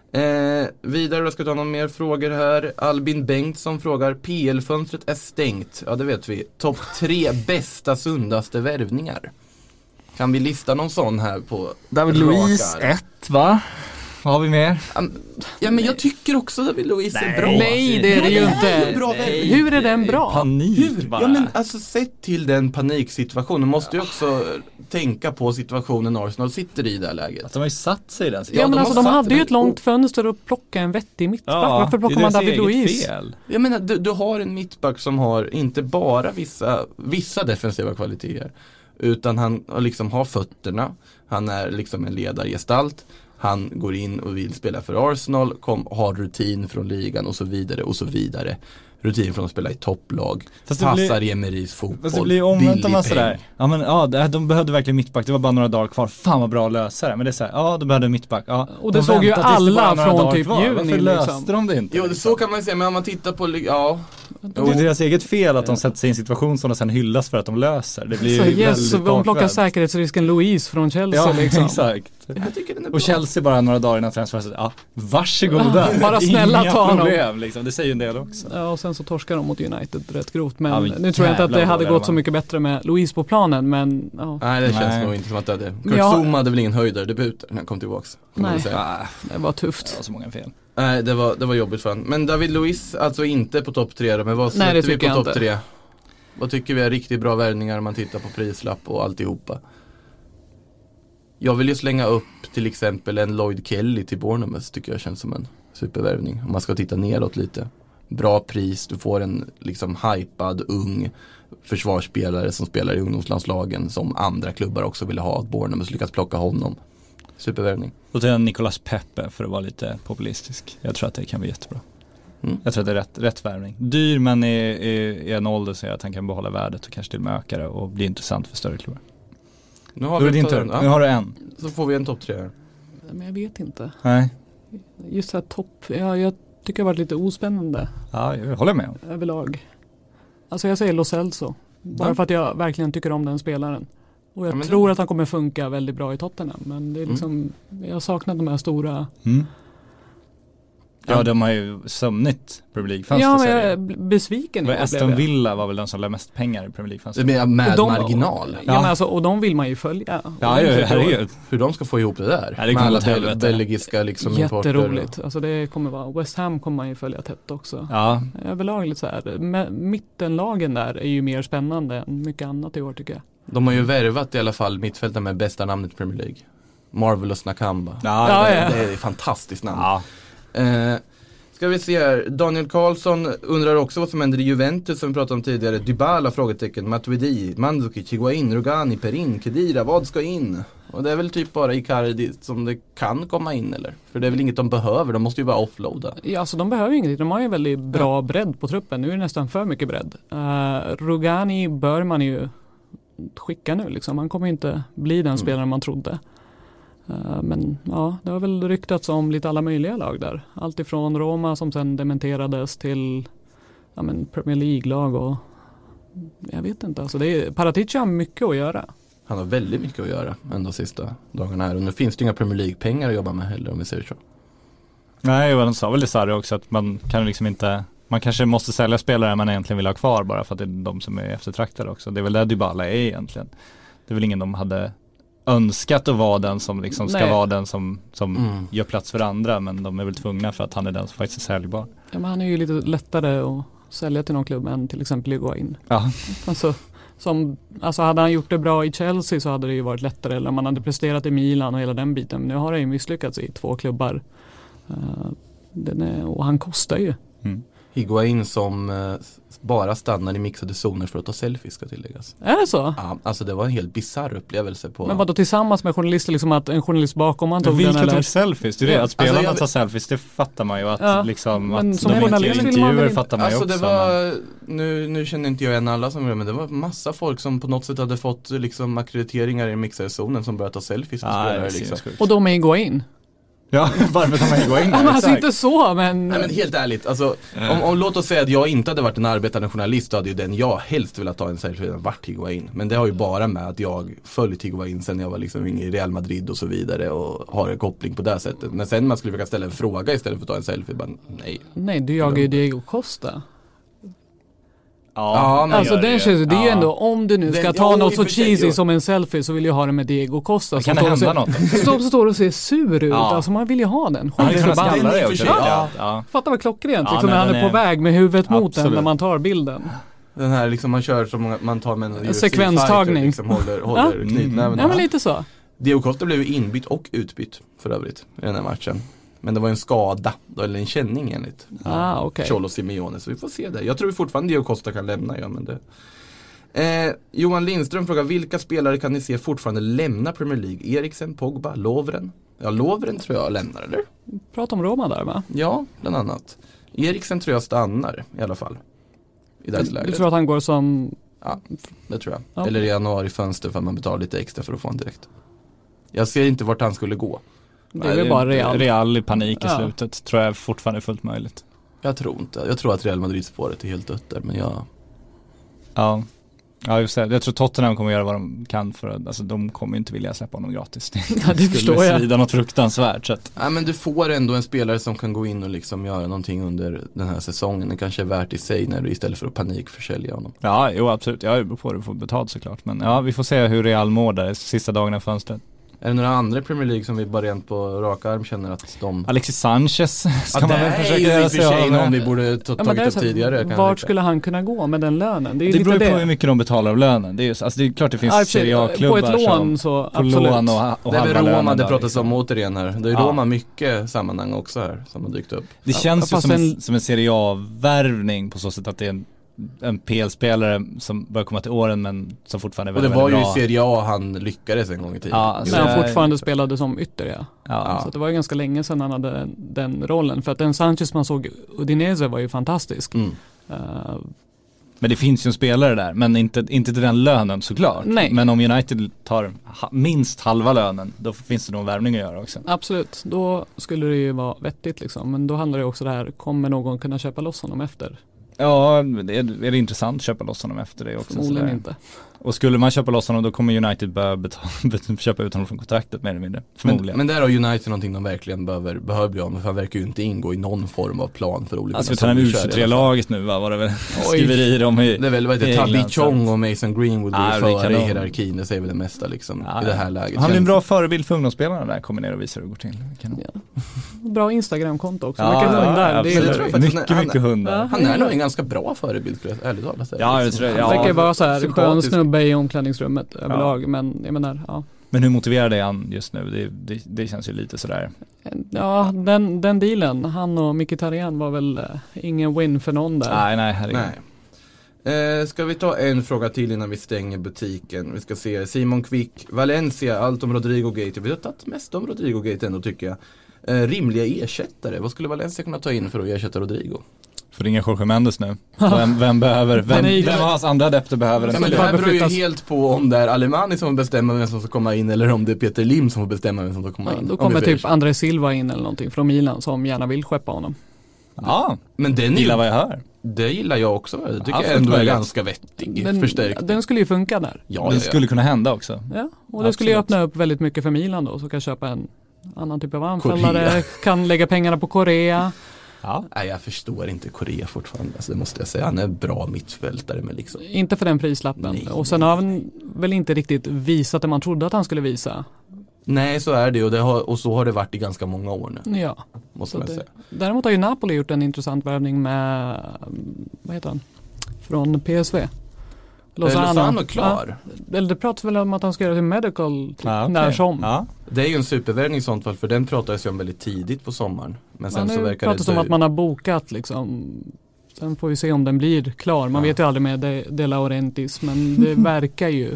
Eh, vidare då ska vi ta någon mer frågor här. Albin Bengtsson frågar, P L-fönstret är stängt. Ja, det vet vi. Topp tre bästa, sundaste värvningar. Kan vi lista någon sån här på David rak Luiz, arm? ett va? Vad har vi mer? Um, Ja, men jag tycker också David Luiz är bra. Nej, det är det ju inte. Bra värvning. Hur är den bra? Panik Hur? bara. Ja, men alltså sett till den paniksituationen måste ju också tänka på situationen Arsenal sitter i det här läget. Att de har ju satt sig i den Ja, situationen. men de alltså har de satt hade ju den- ett långt fönster och plocka en vettig mittback. Varför plockar det är man deras David eget Luiz? fel. Jag menar, du, du har en mittback som har inte bara vissa, vissa defensiva kvaliteter, utan han liksom har fötterna, han är liksom en ledargestalt, han går in och vill spela för Arsenal, kom, har rutin från ligan och så vidare och så vidare. Rutin från att spela i topplag, Fast det passar blir- i Emerys fotboll, Fast det blir ju omvänt om billig man peng. sådär. Ja men ja, det- de behövde verkligen mittback. Det var bara några dagar kvar. Fan vad bra att lösa det. Men det är såhär, ja de behövde mittback. Ja. Och det De såg ju väntade tills det alla bara några från dagar typ kvar. juni, Varför liksom. löste de det inte? Jo, liksom? så kan man säga, men om man tittar på, ja. Det är deras eget fel att de sätter sig i en situation som de sen hyllas för att de löser. Det blir Så ju yes, väldigt de plockar bakvänt. säkerhetsrisken Louise från Chelsea Ja, liksom. exakt. Jag tycker den är bra. Och Chelsea bara några dagar innan transferfönstret, ja, varsågoda. Bara snälla Inga ta honom. problem, liksom. Det säger ju en del också. Ja, och sen så torskar de mot United rätt grovt. Men Ja, men nu tror jag inte att det jävlar hade vad gått det så var. mycket bättre med Louise på planen. Men ja, Nej, det känns Nej. nog inte som att det hade. Kurt Ja. Zouma hade väl ingen höjdardebut när han kom tillbaks. kan man Nej. väl säga. Ah, det var tufft. det var så många fel. Nej, det var, det var jobbigt för han. Men David Luiz, alltså inte på topp tre då, men vad Nej, det sätter vi tycker på jag topp inte. tre? Vad tycker vi är riktigt bra värvningar om man tittar på prislapp och alltihopa? Jag vill ju slänga upp till exempel en Lloyd Kelly till Bournemouth, tycker jag känns som en supervärvning. Om man ska titta neråt lite. Bra pris, du får en liksom hypad, ung försvarsspelare som spelar i ungdomslandslagen som andra klubbar också ville ha. Att Bournemouth lyckas plocka honom. Supervärvning. Och till en Nicolas Pepe för att vara lite populistisk. Jag tror att det kan bli jättebra. Mm. Jag tror att det är rätt, rätt värvning. Dyr, men i, i, i en ålder så att han kan behålla värdet och kanske till och med öka det och bli intressant för större klubbar. Nu har, vi din tur. Ja. Nu har du en. Så får vi en topp tre här. Men jag vet inte. Nej. Just det här topp, ja, jag tycker det har varit lite ospännande. Ja, jag håller med. Överlag. Alltså jag säger Lo Celso. Bara ja. för att jag verkligen tycker om den spelaren. Och jag ja, tror det... att han kommer funka väldigt bra i Tottenham. Men det är liksom, mm. jag har saknat de här stora... Mm. Ja, de har ju sömnigt Premier League-fönster. Ja, men jag är besviken. Jag Aston Villa var väl den som lade mest pengar i Premier League-fönster. Med, med de, marginal. Ja, ja. Men alltså, och de vill man ju följa. Ja, ja, herregud. Hur de ska få ihop det där. Ja, det med alla bel- belgiska liksom jätteroligt. importer. Alltså det kommer vara, West Ham kommer man ju följa tätt också. Ja. Överlag lite så här. Mittenlagen där är ju mer spännande än mycket annat i år tycker jag. De har ju värvat i alla fall mittfältare med bästa namnet i Premier League. Marvelous Nakamba. Ja, ja, det, ja. Det är ett fantastiskt namn. Ja. Eh, ska vi se här. Daniel Karlsson undrar också vad som händer i Juventus som vi pratade om tidigare. Dybala, frågetecken. Matuidi, Mandzukic, Higuain, Rugani, Perin, Kedira. Vad ska in? Och det är väl typ bara Icardi som det kan komma in, eller? För det är väl inget de behöver. De måste ju bara offloada. Ja, alltså de behöver ingenting. De har ju väldigt bra ja. bredd på truppen. Nu är det nästan för mycket bredd. Uh, Rugani bör man ju skicka nu liksom. Han kommer inte bli den mm. spelaren man trodde. Uh, men ja, det har väl ryktats om lite alla möjliga lag där. Allt ifrån Roma som sen dementerades till ja, men Premier League-lag och jag vet inte. Alltså det är, Paratici har mycket att göra. Han har väldigt mycket att göra ändå sista dagarna här. Och nu finns det inga Premier League-pengar att jobba med heller om vi säger så. Nej, och de sa väl det Sarri också att man kan liksom inte... Man kanske måste sälja spelare man egentligen vill ha kvar bara för att det är de som är eftertraktade också. Det är väl det Dybala är egentligen. Det är väl ingen de hade önskat att vara den som liksom ska Nej. vara den som, som mm. gör plats för andra, men de är väl tvungna för att han är den som faktiskt är säljbar. Ja, men han är ju lite lättare att sälja till någon klubb än till exempel Higuain. Ja. Alltså, som, alltså hade han gjort det bra i Chelsea så hade det ju varit lättare, eller om man hade presterat i Milan och hela den biten. Men nu har han ju misslyckats i två klubbar. Uh, den är, och han kostar ju. Mm. Higuain som eh, bara stannar i mixade zoner för att ta selfies ska tilläggas. Är det så? Ja, alltså det var en helt bizarr upplevelse på... Men vadå tillsammans med journalister, liksom att en journalist bakom han tog den eller? Vilka tog selfies? Det är det, att spelarna alltså, jag... tar selfies, det fattar man ju att ja, liksom men att som de journalist inte vill man intervjuer väl... fattar man alltså, ju också. Det var, men... nu, nu känner inte jag igen alla som men det var massa folk som på något sätt hade fått liksom akkrediteringar i mixade zonen som började ta selfies med ah, spelare liksom. Och de är Higuain. Ja, varför tar man Higuain? Ja, men alltså inte så, men... Nej, men helt ärligt, alltså, om, om låt oss säga att jag inte hade varit en arbetande journalist, då hade ju den jag helst velat ta en selfie varit Higuain. Men det har ju bara med att jag följt Higuain sen jag var liksom inne i Real Madrid och så vidare och har en koppling på det sättet. Men sen man skulle försöka ställa en fråga istället för att ta en selfie, bara nej. Nej, du jagar ju Diego Costa. Ja, ja alltså den känns, det är ju ja. ändå, om du nu ska den, ta ja, något så cheesy sig, som en selfie så vill jag ha det med Diego Costa. Kan det hända ser, något? Som står och ser sur ut, ja. Alltså man vill ju ha den. Han kan skalla det också. Ja. Ja. Fattar vad klockrent, ja, liksom, när han är, är på väg med huvudet mot den när man tar bilden. Den här liksom man kör som man tar med en sekvenstagning. Liksom håller, håller ja. knytnäven. Ja, men lite så. Diego Costa blev ju inbytt och utbytt för övrigt i den här matchen. Men det var en skada, eller en känning enligt ah, okay. Cholo Simeone, så vi får se det. Jag tror fortfarande Diego Costa kan lämna, ja, men det... Eh, Johan Lindström frågar, vilka spelare kan ni se fortfarande lämna Premier League? Eriksen, Pogba, Lovren? Ja, Lovren tror jag lämnar, eller? Prata om Roma där, va? Ja, bland annat. Eriksen tror jag stannar, i alla fall. I det läget. Du tror att han går som... Ja, det tror jag. Ja. Eller i januari fönster för att man betalar lite extra för att få en direkt. Jag ser inte vart han skulle gå. Det är väl bara Real. Real i panik i ja. slutet tror jag fortfarande är fullt möjligt. Jag tror inte. Jag tror att Real Madrid-spåret är helt dött där, men jag... Ja, ja just det. Jag tror Tottenham kommer göra vad de kan för att, alltså de kommer inte vilja släppa honom gratis. Det, ja, det förstår jag. Svida något fruktansvärt. Så att... ja, men du får ändå en spelare som kan gå in och liksom göra någonting under den här säsongen. Det kanske är värt i sig när du istället för att panikförsälja honom. Ja, jo absolut. Jag är på det för betalt såklart. Men ja, vi får se hur Real mår där sista dagarna i fönstret. Är det några andra i Premier League som vi bara rent på rak arm känner att de... Alexis Sanchez ska ja, man väl försöka göra sig av med. Någon vi borde ta, ja, tagit upp så, tidigare. Vart skulle han kunna gå med den lönen? Det, är det beror ju det. på hur mycket de betalar av lönen. Det är, just, alltså det är klart det finns ja, Serie A-klubbar på ett lån som, så på absolut. Lån och, och det är väl Roma det pratas liksom. om återigen här. Det är ja. Roma mycket sammanhang också här som har dykt upp. Det känns ja, ju som, en, en, som en Serie A-värvning på så sätt att det är en en P L-spelare som bör komma till åren men som fortfarande är väldigt, väldigt bra. Och det var ju i Serie A han lyckades en gång i tiden. Ja, när han fortfarande spelade som ytter, ja. Ja. Så det var ju ganska länge sedan han hade den rollen. För att den Sanchez man såg Udinese var ju fantastisk. Mm. Uh, men det finns ju en spelare där, men inte, inte till den lönen såklart. Nej. Men om United tar ha, minst halva lönen, då finns det nog värvning att göra också. Absolut, då skulle det ju vara vettigt liksom. Men då handlar det också det här, kommer någon kunna köpa loss honom efter? Ja, är, är det intressant att köpa loss honom efter det också? Förmodligen sådär. inte. Och skulle man köpa loss honom då kommer United börja betala, köpa ut honom från kontraktet mer eller mindre. Förmodligen. Men, men där har United någonting de verkligen behöver, behöver bli av med. För han verkar ju inte ingå i någon form av plan för olika. Alltså vi tar en U tjugotre-laget nu va? Var det väl skriverier om i det är väl vad heter Tabby Chong och Mason Greenwood ah, går före i hierarkin. Det säger väl det mesta liksom ah, i det här läget. Han är en bra förebild för ungdomsspelarna där. Kommer ner och visar hur det går till. Ja. Bra Instagram-konto också. Ja, mycket ja, hundar. Ja, det är det det. Mycket, han, mycket hundar. Ja, han är nog en ganska bra förebild för ärligt talat. Ja, jag tror det. Ja, han verkar vara så här sympatisk. Skön snubbe i omklädningsrummet överlag. Ja. Men jag menar, ja. Men hur motiverad är han just nu? Det, det, det känns ju lite sådär. Ja, den, den dealen. Han och Mkhitaryan var väl uh, ingen win för någon där. Nej, nej, herregud. Nej. Eh, ska vi ta en fråga till innan vi stänger butiken? Vi ska se Simon Quick, Valencia, allt om Rodrigo Gate. Vi har tagit mest om Rodrigo Gate ändå tycker jag. Eh, rimliga ersättare. Vad skulle Valencia kunna ta in för att ersätta Rodrigo? Får ringa Jorge Mendes nu. Vem, vem behöver, vem, vem av hans andra adepter behöver en ja, men det här beror ju helt på om det är Alemani som bestämmer vem som ska komma in eller om det är Peter Lim som får bestämma vem som ska komma ja, in. Då kommer typ André Silva in eller någonting från Milan som gärna vill skeppa honom. Ja, men den gillar vad jag hör. Det gillar jag också. Det tycker ja, jag ändå är möjligt. ganska vettig den, förstärkning. Den skulle ju funka där. Ja, det ja, skulle ja. kunna hända också. Ja, och det Absolut. skulle ju öppna upp väldigt mycket för Milan då. Så kan köpa en annan typ av anfallare. Kan lägga pengarna på Korea. Ja. Nej, jag förstår inte Korea fortfarande. Alltså, det måste jag säga. Han är bra mittfältare med liksom. Inte för den prislappen. Nej. Och sen har han väl inte riktigt visat det man trodde att han skulle visa. Nej, så är det och, det har, och så har det varit i ganska många år nu. Ja. Måste Så man det, säga. däremot har ju Napoli gjort en intressant värvning med, vad heter han? Från P S V. Lozano. Lozano klar. Ja, eller det pratas väl om att han ska göra till medical typ, ja, okay. när som. Ja. Det är ju en supervärvning i sånt fall för den pratades ju om väldigt tidigt på sommaren. Men sen ja, så nu verkar pratas det om att man har bokat liksom. Sen får vi se om den blir klar. Man ja. vet ju aldrig med De, De Laurentiis men det verkar ju.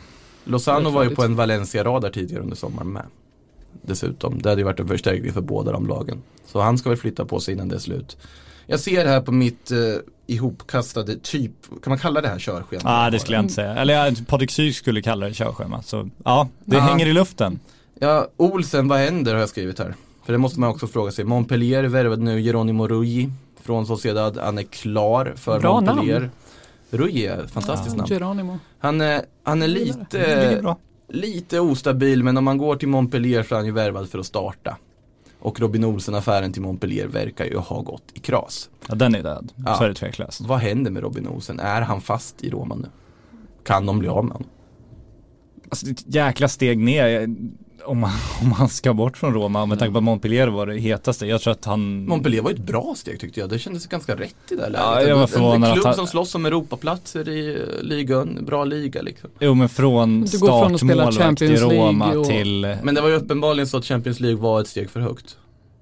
Lozano var ju på en Valencia-radar tidigare under sommaren med. Dessutom, det hade ju varit en förstärkning för båda de lagen. Så han ska väl flytta på sig innan det är slut. Jag ser här på mitt eh, ihopkastade typ, kan man kalla det här körschema? Ja, ah, det skulle jag inte säga. Eller ja, Patrik Syk skulle kalla det körschema. Så ja, det ah. hänger i luften. Ja, Olsen, vad händer har jag skrivit här. För det måste man också fråga sig. Montpellier värvade nu Geronimo Ruggi från Sociedad. Han är klar för Bra Montpellier. Namn. Ruggi är ett fantastiskt ja, namn. Geronimo. Han är, han är lite, lite ostabil, men om man går till Montpellier så är han ju värvad för att starta. Och Robin Olsen-affären till Montpellier verkar ju ha gått i kras. Ja, den är död. Ja. Så är det tveklöst. Vad händer med Robin Olsen? Är han fast i Roma nu? Kan de bli av med honom? Alltså det är ett jäkla steg ner om man, om man ska bort från Roma. Med tanke på att Montpellier var det hetaste. Jag tror att han... Montpellier var ett bra steg tyckte jag. Det kändes ganska rätt i det här läget. Ja, jag var förvånad en, en klubb att han... som slåss om Europaplatser i ligan. Bra liga liksom. Jo, men från startmålvakt i Roma och... till... Men det var ju uppenbarligen så att Champions League var ett steg för högt.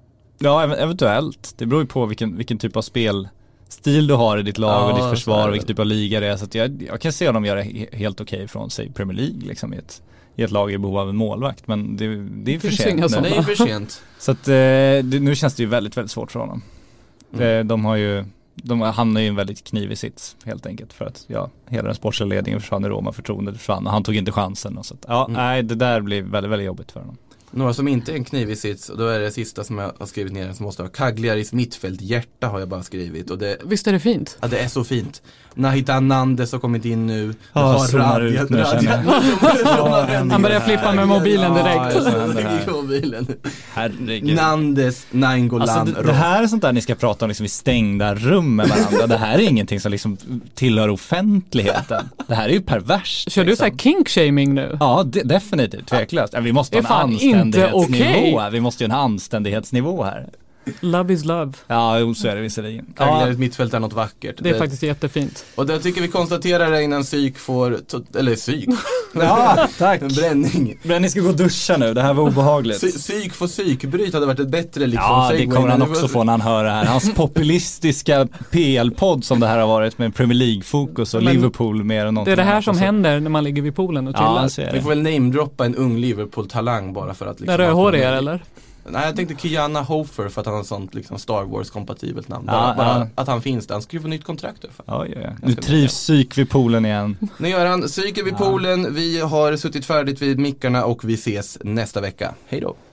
Ja, eventuellt. Det beror ju på vilken, vilken typ av spelstil du har i ditt lag ja, och ditt försvar och vilken typ av liga det är. Så att jag, jag kan se dem göra he- helt okej okay från sig Premier League liksom, i, ett, i ett lag i behov av en målvakt. Men det, det är för sent. Det är för sent. Så att, eh, det, nu känns det ju väldigt, väldigt svårt för honom. Mm. Det, de har ju de hamnar ju en väldigt knivig sits helt enkelt för att ja, hela den sportsliga ledningen försvann i Roma, förtroendet försvann och han tog inte chansen. Och så att, ja, mm. nej, det där blir väldigt, väldigt jobbigt för honom. Några som inte är en knivig sits, och då är det sista som jag har skrivit ner som måste ha Cagliaris mittfält, hjärta har jag bara skrivit. Och det, Visst är det fint? ja, det är så fint. Nahita Nandes har kommit in nu. Ja, har zoomar ut nu, känner jag. Han börjar flippa med mobilen direkt. Ja, så händer det här. Mobilen. Herregud. Nandes, Nainggolan. Alltså det, det här är sånt där ni ska prata om liksom i stängda rum med varandra. Det här är ingenting som liksom tillhör offentligheten. Det här är ju perverst. Kör liksom. du så här kink-shaming nu? Ja, de- definitivt, tveklöst. Ja, vi måste Det är ha en fan inte anständighetsnivå. okej. Vi måste ju ha en anständighetsnivå här. Love is love. Ja, jo, så är det visserligen. Cagliaris mittfält är något vackert. Det är faktiskt jättefint. Och det tycker vi konstaterar det innan psyk får, to- eller psyk, Ja, tack. bränning. Ni ska gå och duscha nu, det här var obehagligt. Psy- Psyk får psykbryt hade varit ett bättre liksom Ja, det segway, kommer han men det också var- få när han hör det här. Hans populistiska P L-podd som det här har varit med Premier League-fokus och Men Liverpool mer än Det någonting är det här annat. som Och så- händer när man ligger vid poolen och Ja, chillar. så är Vi det. får väl namedroppa en ung Liverpool-talang bara för att liksom... Där rödhåriga eller? Nej, jag tänkte Kiana Hofer för att han har ett sånt liksom Star Wars-kompatibelt namn. Ja, Bara, bara ja. att han finns där. Han skulle få nytt kontrakt för. Oj, oj, oj. Nu trivs psyk vid poolen igen. Nu gör han psyke vid poolen. Vi har suttit färdigt vid mickarna och vi ses nästa vecka. Hej då!